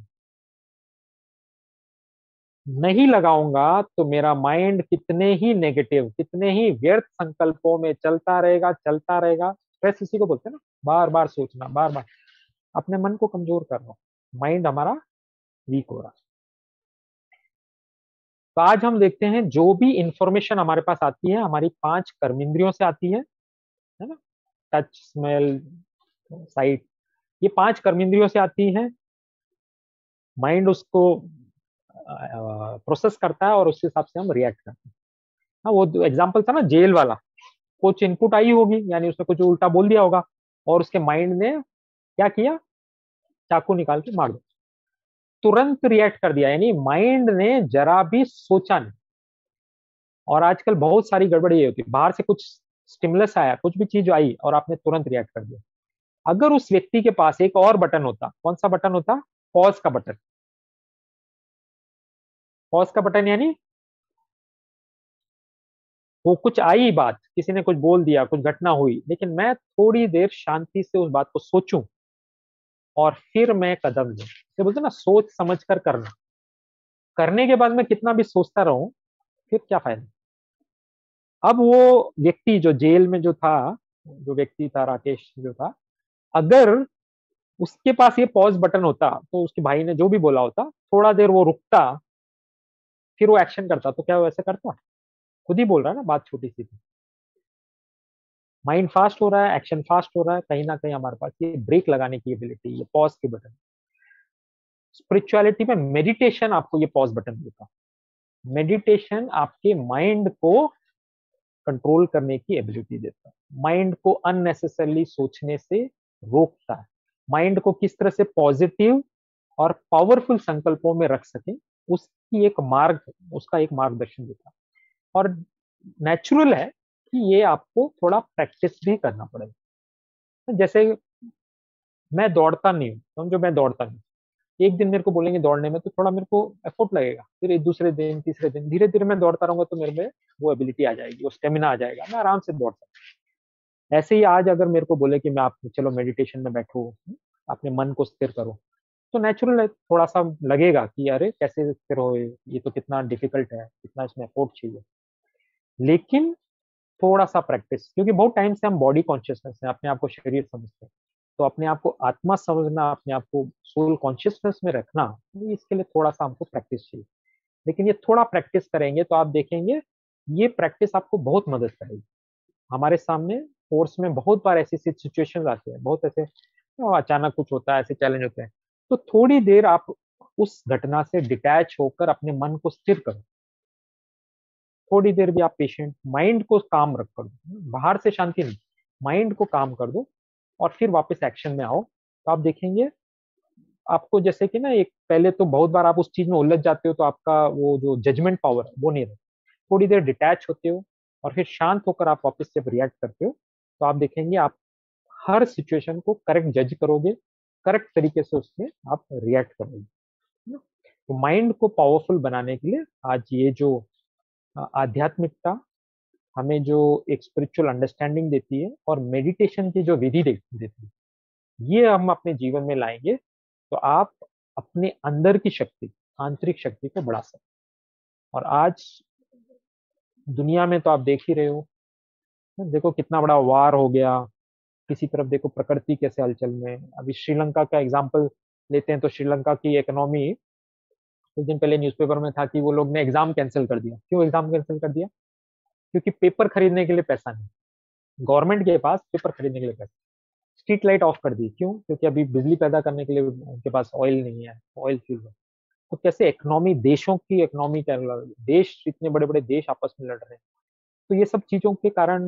नहीं लगाऊंगा तो मेरा माइंड कितने ही नेगेटिव, कितने ही व्यर्थ संकल्पों में चलता रहेगा, चलता रहेगा। स्ट्रेस इसी को बोलते हैं ना, बार बार सोचना, बार बार अपने मन को कमजोर करना, माइंड हमारा वीक हो रहा। तो आज हम देखते हैं जो भी इंफॉर्मेशन हमारे पास आती है, हमारी पांच कर्मेंद्रियों से आती है है ना, टच, स्मेल, साइट, ये पांच कर्मेंद्रियों से आती है। माइंड उसको प्रोसेस करता है और उस हिसाब से हम रिएक्ट करते हैं। हाँ, वो एग्जांपल था ना जेल वाला, कुछ इनपुट आई होगी, यानी उसने कुछ उल्टा बोल दिया होगा, और उसके माइंड ने क्या किया, चाकू निकाल के मार दिया, तुरंत रिएक्ट कर दिया, यानी माइंड ने जरा भी सोचा नहीं। और आजकल बहुत सारी गड़बड़ी ये होती है, बाहर से कुछ स्टिमुलस आया, कुछ भी चीज आई और आपने तुरंत रिएक्ट कर दिया। अगर उस व्यक्ति के पास एक और बटन होता, कौन सा बटन होता, पॉज का बटन। पॉज का बटन यानी वो कुछ आई बात, किसी ने कुछ बोल दिया, कुछ घटना हुई, लेकिन मैं थोड़ी देर शांति से उस बात को सोचूं और फिर मैं कदम लूं। ये बोलते ना, सोच समझ कर करना। करने के बाद मैं कितना भी सोचता रहूं, फिर क्या फायदा। अब वो व्यक्ति जो जेल में जो था, जो व्यक्ति था राकेश जो था, अगर उसके पास ये पॉज बटन होता, तो उसके भाई ने जो भी बोला होता, थोड़ा देर वो रुकता, फिर वो एक्शन करता, तो क्या वो ऐसे करता? खुद ही बोल रहा है ना, बात छोटी सी थी। माइंड फास्ट हो रहा है, एक्शन फास्ट हो रहा है, कहीं ना कहीं हमारे पास ये ब्रेक लगाने की एबिलिटी, ये पॉज की बटन। स्पिरिचुअलिटी में मेडिटेशन आपको ये पॉज बटन देता है। मेडिटेशन आपके माइंड को कंट्रोल करने की एबिलिटी देता है, माइंड को अननेसेसरली सोचने से रोकता है, माइंड को किस तरह से पॉजिटिव और पावरफुल संकल्पों में रख सके, उसकी एक मार्ग, उसका एक मार्गदर्शन देता है। और नेचुरल है कि ये आपको थोड़ा प्रैक्टिस भी करना पड़ेगा। जैसे मैं दौड़ता नहीं हूँ, समझो मैं दौड़ता नहीं, एक दिन मेरे को बोलेंगे दौड़ने में, तो थोड़ा मेरे को एफर्ट लगेगा, फिर एक दूसरे दिन, तीसरे दिन, धीरे धीरे मैं दौड़ता रहूंगा, तो मेरे में वो एबिलिटी आ जाएगी, वो स्टेमिना आ जाएगा, मैं आराम से दौड़ सकता हूँ। ऐसे ही आज अगर मेरे को बोले कि मैं आप चलो मेडिटेशन में बैठो, अपने मन को स्थिर करो, तो नेचुरल है, थोड़ा सा लगेगा कि अरे कैसे स्थिर हो, ये तो कितना डिफिकल्ट है, कितना इसमें एफर्ट चाहिए। लेकिन थोड़ा सा प्रैक्टिस, क्योंकि बहुत टाइम से हम बॉडी कॉन्शियसनेस है, अपने आप को शरीर समझते हैं, तो अपने आप को आत्मा समझना, अपने आप को सोल कॉन्शियसनेस में रखना, तो इसके लिए थोड़ा सा हमको प्रैक्टिस चाहिए। लेकिन ये थोड़ा प्रैक्टिस करेंगे तो आप देखेंगे ये प्रैक्टिस आपको बहुत मदद करेगी। हमारे सामने कोर्स में बहुत बार ऐसी सिचुएशन आती है, बहुत ऐसे अचानक कुछ होता है, ऐसे चैलेंज होते हैं, तो थोड़ी देर आप उस घटना से डिटैच होकर अपने मन को स्थिर करो। थोड़ी देर भी आप पेशेंट माइंड को काम रख कर दो, बाहर से शांति नहीं, माइंड को काम कर दो और फिर वापस एक्शन में आओ। तो आप देखेंगे आपको, जैसे कि ना, एक पहले तो बहुत बार आप उस चीज में उलझ जाते हो तो आपका वो जो जजमेंट पावर है वो नहीं रहता। थोड़ी देर डिटैच होते हो और फिर शांत होकर आप वापस जब रिएक्ट करते हो तो आप देखेंगे आप हर सिचुएशन को करेक्ट जज करोगे, करेक्ट तरीके से उसमें आप रिएक्ट करोगे, है ना? तो माइंड को पावरफुल बनाने के लिए आज ये जो अ, आध्यात्मिकता हमें जो एक स्पिरिचुअल अंडरस्टैंडिंग देती है और मेडिटेशन की जो विधि दे- देती है, ये हम अपने जीवन में लाएंगे तो आप अपने अंदर की शक्ति, आंतरिक शक्ति को बढ़ा सकते हैं। और आज दुनिया में तो आप देख ही रहे हो, देखो कितना बड़ा वार हो गया, किसी तरफ देखो प्रकृति कैसे हलचल में। अभी श्रीलंका का एग्जाम्पल लेते हैं तो श्रीलंका की इकोनॉमी, कुछ दिन पहले न्यूज़पेपर में था कि वो लोग ने एग्जाम कैंसिल कर दिया। क्यों एग्जाम कैंसिल कर दिया? क्योंकि पेपर खरीदने के लिए पैसा नहीं, गवर्नमेंट के पास पेपर खरीदने के लिए पैसा। स्ट्रीट लाइट ऑफ कर दी, क्यों? क्योंकि अभी बिजली पैदा करने के लिए उनके पास ऑयल नहीं है, ऑयल फ्यूल है। तो कैसे इकोनॉमी, देशों की इकोनॉमी, देश, इतने बड़े बड़े देश आपस में लड़ रहे हैं। तो ये सब चीजों के कारण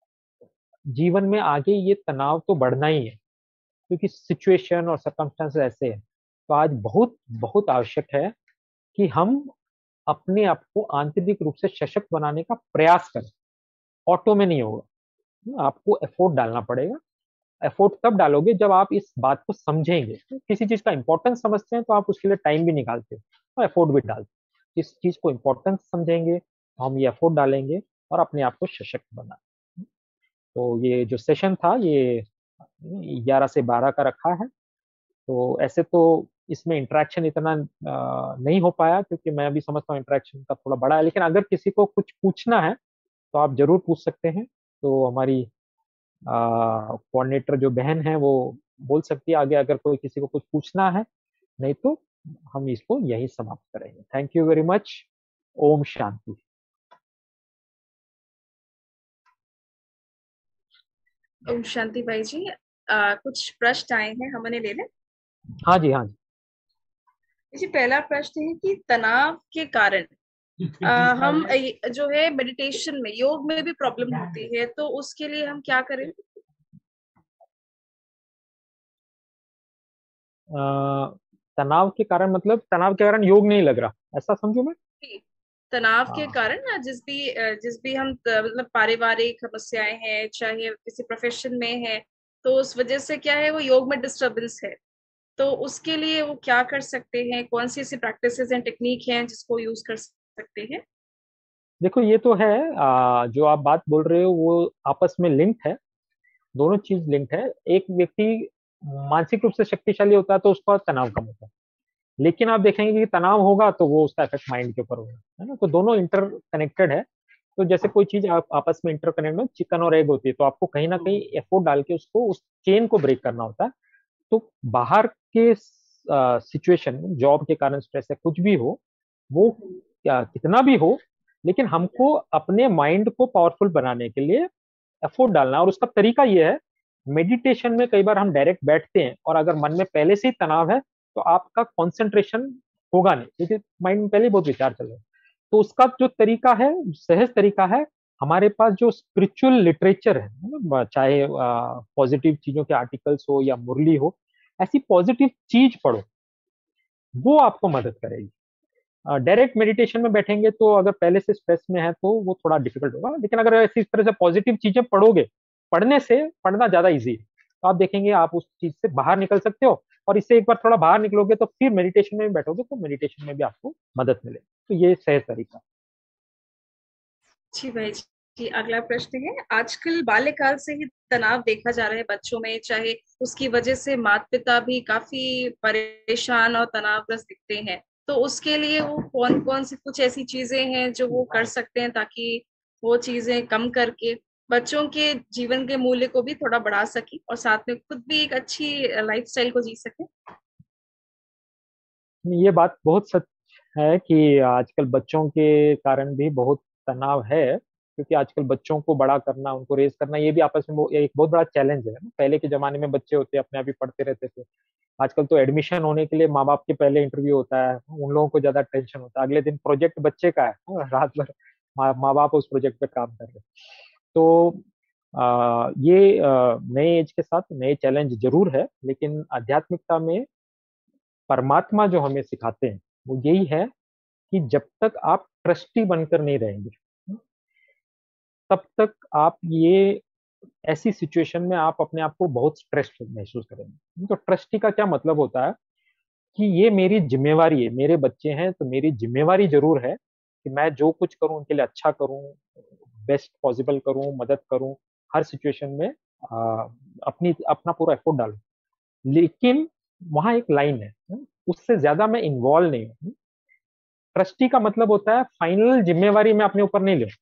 जीवन में आगे ये तनाव तो बढ़ना ही है, क्योंकि सिचुएशन और सर्कमस्टांसेस ऐसे हैं। तो आज बहुत बहुत आवश्यक है कि हम अपने आप को आंतरिक रूप से सशक्त बनाने का प्रयास करें। ऑटो में नहीं होगा, आपको एफोर्ट डालना पड़ेगा। एफोर्ट तब डालोगे जब आप इस बात को समझेंगे, किसी चीज का इंपॉर्टेंस समझते हैं तो आप उसके लिए टाइम भी निकालते हो और एफोर्ट भी डालते हो। इस चीज को इंपॉर्टेंस समझेंगे तो हम ये एफोर्ट डालेंगे और अपने आप को सशक्त बना। तो ये जो सेशन था ये ग्यारह से बारह का रखा है। तो ऐसे तो इसमें इंटरेक्शन इतना अ, नहीं हो पाया, क्योंकि मैं भी समझता हूँ इंटरेक्शन का थोड़ा बड़ा है। लेकिन अगर किसी को कुछ पूछना है तो आप जरूर पूछ सकते हैं। तो हमारी कोऑर्डिनेटर जो बहन है वो बोल सकती है आगे, अगर कोई किसी को कुछ पूछना है। नहीं तो हम इसको यही समाप्त करेंगे। Thank you very much. ओम शांति। ओम शांति भाई जी। आ, कुछ प्रश्न आए हैं, हम उन्हें ले लें। हाँ जी, हाँ जी। जी, पहला प्रश्न है कि तनाव के कारण आ, हम अ, जो है मेडिटेशन में, योग में भी प्रॉब्लम होती है, तो उसके लिए हम क्या करें? अ, तनाव के कारण मतलब तनाव के कारण योग नहीं लग रहा, ऐसा समझू मैं? जी, तनाव के हाँ। कारण ना, जिस भी अ, जिस भी हम त- मतलब पारिवारिक समस्याएं हैं, चाहे किसी प्रोफेशन में है, तो उस वजह से क्या है, वो योग में डिस्टरबेंस है। तो उसके लिए वो क्या कर सकते हैं? कौन सी ऐसी प्रैक्टिसेस एंड टेक्निक हैं जिसको यूज कर सकते हैं? देखो ये तो है, आ, जो आप बात बोल रहे हो वो आपस में लिंक्ड है, दोनों चीज लिंक्ड है। एक व्यक्ति मानसिक रूप से शक्तिशाली होता है तो उसका तनाव कम होता है, लेकिन आप देखेंगे कि तनाव होगा तो वो उसका इफेक्ट माइंड के ऊपर होगा, है ना? तो दोनों इंटर कनेक्टेड है। तो जैसे कोई चीज आप आपस में इंटरकनेक्ट में चिकन और एग होती है, तो आपको कहीं ना कहीं एफोर्ट डाल के उसको, उस चेन को ब्रेक करना होता है। तो बाहर के सिचुएशन में, जॉब के कारण स्ट्रेस है, कुछ भी हो, वो क्या कितना भी हो, लेकिन हमको अपने माइंड को पावरफुल बनाने के लिए एफोर्ट डालना। और उसका तरीका ये है, मेडिटेशन में कई बार हम डायरेक्ट बैठते हैं और अगर मन में पहले से ही तनाव है तो आपका कंसंट्रेशन होगा नहीं, क्योंकि माइंड में पहले ही बहुत विचार चल रहे हैं। तो उसका जो तरीका है, सहज तरीका है, हमारे पास जो स्पिरिचुअल लिटरेचर है, मतलब चाहे पॉजिटिव चीजों के आर्टिकल्स हो या मुरली हो, ऐसी पॉजिटिव चीज पढ़ो, वो आपको मदद करेगी। डायरेक्ट मेडिटेशन में बैठेंगे तो अगर पहले से स्ट्रेस में है तो वो थोड़ा डिफिकल्ट होगा, लेकिन अगर ऐसी इस तरह से पॉजिटिव चीजें पढ़ोगे, पढ़ने से पढ़ना ज्यादा इजी है, तो आप देखेंगे आप उस चीज से बाहर निकल सकते हो। और इससे एक बार थोड़ा बाहर निकलोगे तो फिर मेडिटेशन में भी बैठोगे तो मेडिटेशन में भी आपको मदद मिलेगी। तो ये सहज तरीका। जी भाई जी, अगला प्रश्न है, आजकल बाल्यकाल से ही तनाव देखा जा रहा है बच्चों में, चाहे उसकी वजह से माता पिता भी काफी परेशान और तनावग्रस्त दिखते हैं। तो उसके लिए वो कौन कौन सी कुछ ऐसी चीजें हैं जो वो कर सकते हैं ताकि वो चीजें कम करके बच्चों के जीवन के मूल्य को भी थोड़ा बढ़ा सके और साथ में खुद भी एक अच्छी लाइफस्टाइल को जी सके। ये बात बहुत सच है कि आजकल बच्चों के कारण भी बहुत तनाव है, क्योंकि आजकल बच्चों को बड़ा करना, उनको रेज करना, ये भी आपस में वो एक बहुत बड़ा चैलेंज है ना। पहले के जमाने में बच्चे होते अपने आप ही पढ़ते रहते थे। आजकल तो एडमिशन होने के लिए माँ बाप के पहले इंटरव्यू होता है, उन लोगों को ज्यादा टेंशन होता है, अगले दिन प्रोजेक्ट बच्चे का है, हाँ, रात भर माँ माँ बाप उस प्रोजेक्ट पे काम कर रहे हैं। तो आ, ये आ, नए एज के साथ नए चैलेंज जरूर है, लेकिन आध्यात्मिकता में परमात्मा जो हमें सिखाते हैं वो यही है कि जब तक आप ट्रस्टी बनकर नहीं रहेंगे, तब तक आप ये ऐसी सिचुएशन में आप अपने आप को बहुत स्ट्रेस महसूस करेंगे। तो ट्रस्टी का क्या मतलब होता है कि ये मेरी जिम्मेवारी है, मेरे बच्चे हैं तो मेरी जिम्मेवारी जरूर है कि मैं जो कुछ करूं उनके लिए अच्छा करूं, बेस्ट पॉसिबल करूं, मदद करूं, हर सिचुएशन में आ, अपनी अपना पूरा एफर्ट डालूं। लेकिन वहां एक लाइन है, उससे ज्यादा मैं इन्वॉल्व नहीं हूं। ट्रस्टी का मतलब होता है फाइनल जिम्मेवारी मैं अपने ऊपर नहीं लूं।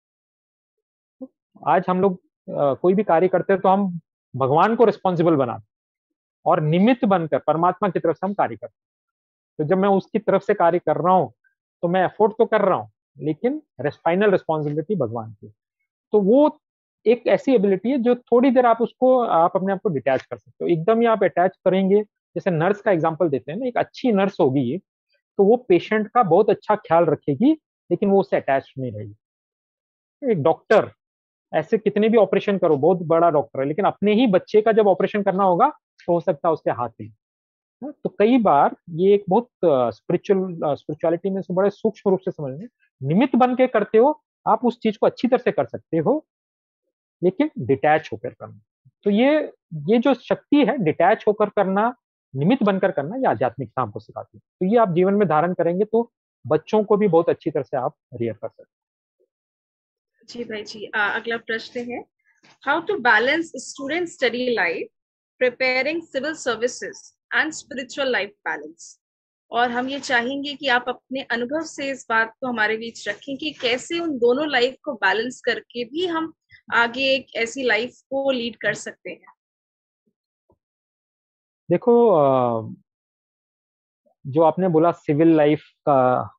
आज हम लोग अ, कोई भी कार्य करते हैं तो हम भगवान को रिस्पॉन्सिबल बनाते हैं और निमित्त बनकर परमात्मा की तरफ से हम कार्य करते हैं। तो जब मैं उसकी तरफ से कार्य कर रहा हूँ तो मैं एफोर्ट तो कर रहा हूँ, लेकिन फाइनल रिस्पॉन्सिबिलिटी भगवान की। तो वो एक ऐसी एबिलिटी है जो थोड़ी देर आप उसको आप अपने आप को डिटैच कर सकते हो। एकदम ही आप अटैच करेंगे, जैसे नर्स का एग्जाम्पल देते हैं ना, एक अच्छी नर्स होगी तो वो पेशेंट का बहुत अच्छा ख्याल रखेगी, लेकिन वो उससे अटैच नहीं रहेगी। एक डॉक्टर, ऐसे कितने भी ऑपरेशन करो, बहुत बड़ा डॉक्टर है, लेकिन अपने ही बच्चे का जब ऑपरेशन करना होगा तो हो सकता है उसके हाथ ही। हाँ, तो कई बार ये एक बहुत स्पिरिचुअल स्पिरिचुअलिटी में से बड़े सूक्ष्म रूप से समझने, निमित्त बन के करते हो आप उस चीज को अच्छी तरह से कर सकते हो, लेकिन डिटैच होकर करना। तो ये ये जो शक्ति है डिटैच होकर करना, निमित्त बनकर करना, ये आध्यात्मिकता हमको सिखाती है। तो ये आप जीवन में धारण करेंगे तो बच्चों को भी बहुत अच्छी तरह से आप रियर कर सकते जी भाई जी, आ, अगला प्रश्न है, how to balance student study life, preparing civil services and spiritual life balance. और हम ये चाहेंगे कि आप अपने अनुभव से इस बात को हमारे बीच रखें कि कैसे उन दोनों लाइफ को बैलेंस करके भी हम आगे एक ऐसी लाइफ को लीड कर सकते हैं। देखो, अ, जो आपने बोला सिविल लाइफ का,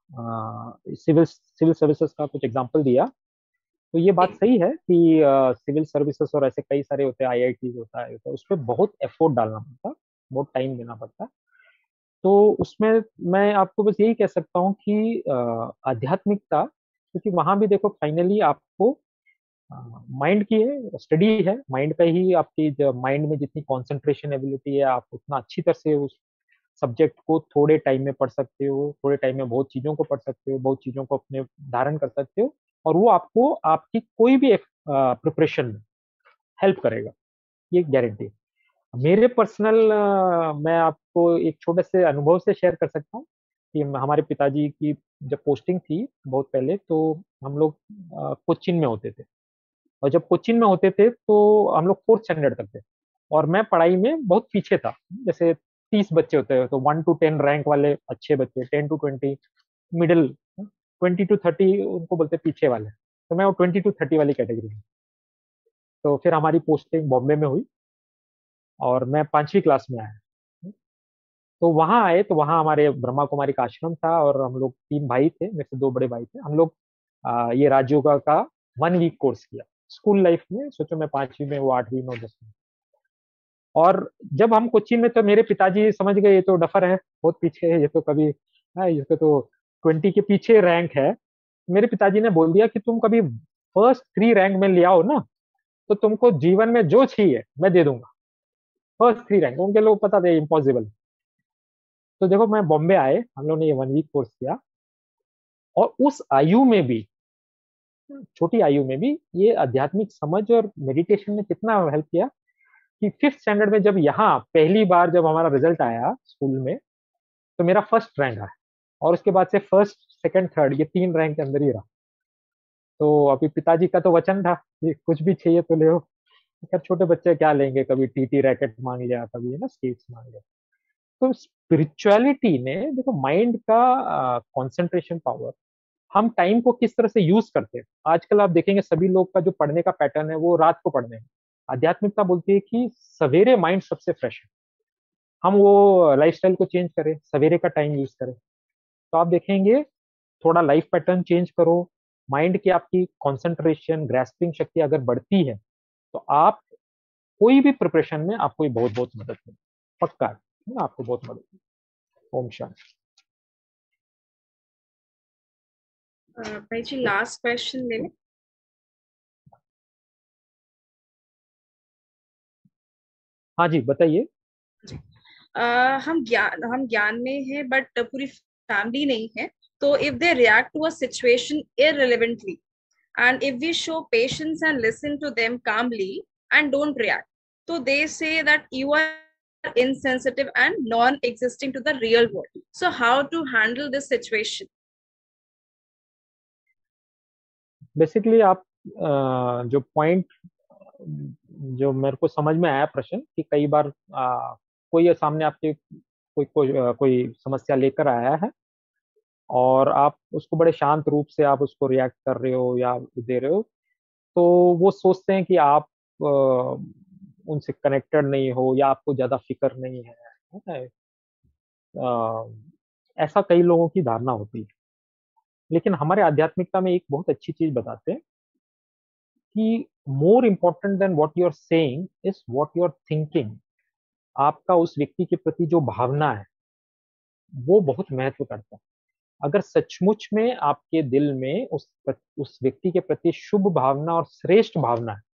सिविल सिविल सर्विसेज का कुछ एग्जांपल दिया, तो ये बात जी सही है कि सिविल सर्विसेज और ऐसे कई सारे होते हैं, आई आई टी होता है, तो उसमें बहुत एफर्ट डालना पड़ता है, बहुत टाइम देना पड़ता है। तो उसमें मैं आपको बस यही कह सकता हूँ कि अ, आध्यात्मिकता, क्योंकि वहां भी देखो फाइनली आपको माइंड की है, स्टडी है माइंड का ही, आपकी माइंड में जितनी कंसंट्रेशन एबिलिटी है आप उतना अच्छी तरह से उस सब्जेक्ट को थोड़े टाइम में पढ़ सकते हो, थोड़े टाइम में बहुत चीजों को पढ़ सकते हो, बहुत चीजों को अपने धारण कर सकते हो, और वो आपको आपकी कोई भी प्रिपरेशन में हेल्प करेगा, ये गारंटी है। मेरे पर्सनल, मैं आपको एक छोटे से अनुभव से शेयर कर सकता हूँ कि हमारे पिताजी की जब पोस्टिंग थी बहुत पहले, तो हम लोग अ, कोचीन में होते थे। और जब कोचीन में होते थे तो हम लोग फोर्थ स्टैंडर्ड तक थे, और मैं पढ़ाई में बहुत पीछे था। जैसे तीस बच्चे होते हैं तो वन टू टेन रैंक वाले अच्छे बच्चे, ten to twenty middle, twenty to thirty उनको बोलते पीछे वाले, तो मैं वो ट्वेंटी टू थर्टी वाली कैटेगरी में। तो फिर हमारी पोस्टिंग बॉम्बे में हुई और मैं पांचवी क्लास में आया। तो वहां आए तो वहां हमारे ब्रह्मा कुमारी का आश्रम था, और हम लोग तीन भाई थे, मेरे से दो बड़े भाई थे। हम लोग आ, ये राजयोगा का वन वीक कोर्स किया स्कूल लाइफ में। सोचो मैं पांचवी में, वो आठवीं नौ दसवीं। और जब हम कोच्चि में, तो मेरे पिताजी समझ गए ये तो डफर है, बहुत पीछे है, ये तो कभी, हाँ, इसको तो ट्वेंटी के पीछे रैंक है। मेरे पिताजी ने बोल दिया कि तुम कभी फर्स्ट थ्री रैंक में ले आओ ना, तो तुमको जीवन में जो चाहिए मैं दे दूंगा। फर्स्ट थ्री रैंक उनके लोग पता थे इम्पॉसिबल। तो देखो मैं बॉम्बे आए, हम लोग ने ये वन वीक कोर्स किया, और उस आयु में भी, छोटी आयु में भी, ये आध्यात्मिक समझ और मेडिटेशन ने कितना हेल्प किया कि फिफ्थ स्टैंडर्ड में जब यहाँ पहली बार जब हमारा रिजल्ट आया स्कूल में, तो मेरा फर्स्ट रैंक आया। और उसके बाद से फर्स्ट सेकंड थर्ड ये तीन रैंक के अंदर ही रहा। तो अभी पिताजी का तो वचन था कि कुछ भी चाहिए तो ले हो। खैर छोटे बच्चे क्या लेंगे, कभी टी टी रैकेट मांग लिया, कभी है ना स्केट्स मांग लिया। तो स्पिरिचुअलिटी ने देखो माइंड का कंसंट्रेशन पावर, हम टाइम को किस तरह से यूज करते हैं। आजकल आप देखेंगे सभी लोग का जो पढ़ने का पैटर्न है वो रात को पढ़ने है। आध्यात्मिकता बोलती है कि सवेरे माइंड सबसे फ्रेश है, हम वो लाइफस्टाइल को चेंज करें, सवेरे का टाइम यूज करें। तो आप देखेंगे थोड़ा लाइफ पैटर्न चेंज करो, माइंड की आपकी कंसंट्रेशन ग्रैस्पिंग शक्ति अगर बढ़ती है तो आप कोई भी प्रिपरेशन में आपको ये बहुत बहुत मदद मिले, पक्का है ना, आपको बहुत मदद मिले। ओम शांति। अ, भाई जी लास्ट क्वेश्चन ले लें। हाँ जी बताइए। अ, हम ज्ञान हम ज्ञान में हैं बट पूरी फैमिली नहीं है, तो if they react to a situation irrelevantly and if we show patience and listen to them calmly and don't react, so they say that you are insensitive and non-existing to the real world. So how to handle this situation? Basically आप अ, जो point जो मेरे को समझ में आया प्रश्न कि कई बार अ, कोई सामने आपके कोई कोई अ, कोई समस्या लेकर आया है और आप उसको बड़े शांत रूप से आप उसको रिएक्ट कर रहे हो या दे रहे हो, तो वो सोचते हैं कि आप अ, उनसे कनेक्टेड नहीं हो या आपको ज्यादा फिक्र नहीं है, है ना? अ, ऐसा कई लोगों की धारणा होती है। लेकिन हमारे आध्यात्मिकता में एक बहुत अच्छी चीज बताते हैं कि more important than what you are saying is what you are thinking. आपका उस व्यक्ति के प्रति जो भावना है वो बहुत महत्व करता है। अगर सचमुच में आपके दिल में उस उस व्यक्ति के प्रति शुभ भावना और श्रेष्ठ भावना है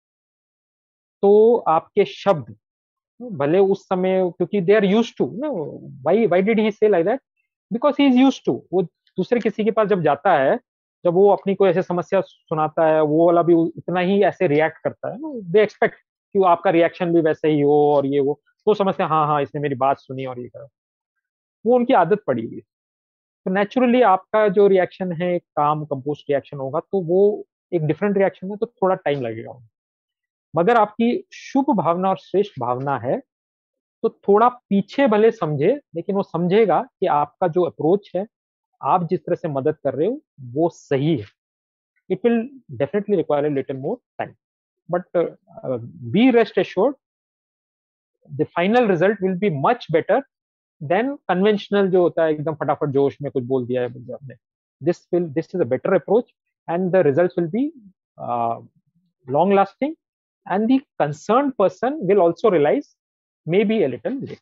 तो आपके शब्द भले उस समय, क्योंकि they are used to no, why why did he say like that, because he is used to. वो दूसरे किसी के पास जब जाता है, जब वो अपनी कोई ऐसे समस्या सुनाता है, वो वाला भी उतना ही ऐसे रिएक्ट करता है, दे एक्सपेक्ट कि वो आपका रिएक्शन भी वैसे ही हो और ये वो, तो समझते हैं हाँ हाँ इसने मेरी बात सुनी और ये करा। वो उनकी आदत पड़ी हुई है। तो नेचुरली आपका जो रिएक्शन है काम कंपोस्ट रिएक्शन होगा, तो वो एक डिफरेंट रिएक्शन है, तो थोड़ा टाइम लगेगा। मगर आपकी शुभ भावना और श्रेष्ठ भावना है तो थोड़ा पीछे भले समझे, लेकिन वो समझेगा कि आपका जो अप्रोच है, आप जिस तरह से मदद कर रहे हो वो सही है। It will definitely require a little more time, but uh, uh, be rest assured the final result will be much better than conventional जो होता है एकदम फटाफट जोश में कुछ बोल दिया है मुझे आपने। this will this is a better approach and the results will be uh, long lasting and the concerned person will also realize maybe a little late।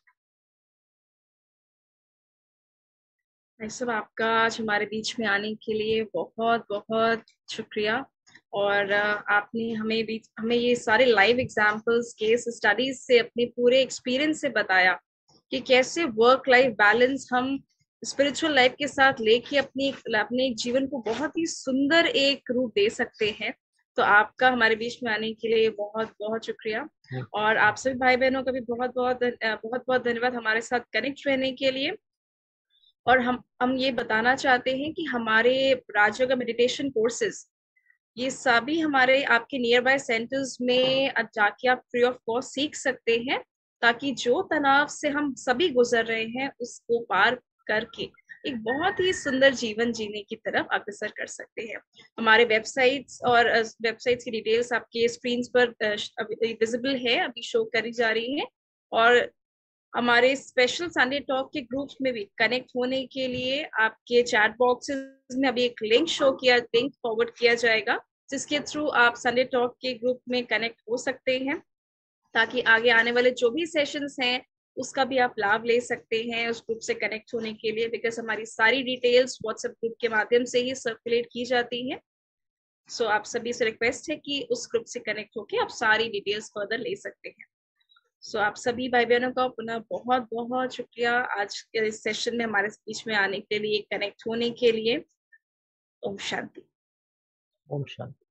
भाई साहब आपका आज हमारे बीच में आने के लिए बहुत बहुत शुक्रिया। और अ, आपने हमें बीच हमें ये सारे लाइव एग्जांपल्स केस स्टडीज से अपने पूरे एक्सपीरियंस से बताया कि कैसे वर्क लाइफ बैलेंस हम स्पिरिचुअल लाइफ के साथ लेके अपनी अपने जीवन को बहुत ही सुंदर एक रूप दे सकते हैं। तो आपका हमारे बीच में आने के लिए बहुत बहुत शुक्रिया। और आप सभी भाई बहनों का भी बहुत बहुत बहुत बहुत धन्यवाद हमारे साथ कनेक्ट रहने के लिए। और हम हम ये बताना चाहते हैं कि हमारे राजयोग मेडिटेशन कोर्सेज ये सभी हमारे आपके नियर बाय सेंटर्स में जाके आप फ्री ऑफ कॉस्ट सीख सकते हैं, ताकि जो तनाव से हम सभी गुजर रहे हैं उसको पार करके एक बहुत ही सुंदर जीवन जीने की तरफ अग्रसर कर सकते हैं। हमारे वेबसाइट्स और वेबसाइट्स की डिटेल्स आपके स्क्रीन पर विजिबल है, अभी शो करी जा रही है। और हमारे स्पेशल संडे टॉक के ग्रुप्स में भी कनेक्ट होने के लिए आपके चैट बॉक्सेस में अभी एक लिंक शो किया लिंक फॉरवर्ड किया जाएगा, जिसके थ्रू आप संडे टॉक के ग्रुप में कनेक्ट हो सकते हैं, ताकि आगे आने वाले जो भी सेशंस हैं उसका भी आप लाभ ले सकते हैं उस ग्रुप से कनेक्ट होने के लिए। बिकॉज हमारी सारी डिटेल्स व्हाट्सएप ग्रुप के माध्यम से ही सर्कुलेट की जाती है। सो so, आप सभी से रिक्वेस्ट है कि उस ग्रुप से कनेक्ट होकर आप सारी डिटेल्स फर्दर ले सकते हैं। सो so, आप सभी भाई बहनों का पुनः बहुत बहुत शुक्रिया आज के इस सेशन में हमारे बीच में आने के लिए, कनेक्ट होने के लिए। ओम शांति। ओम शांति।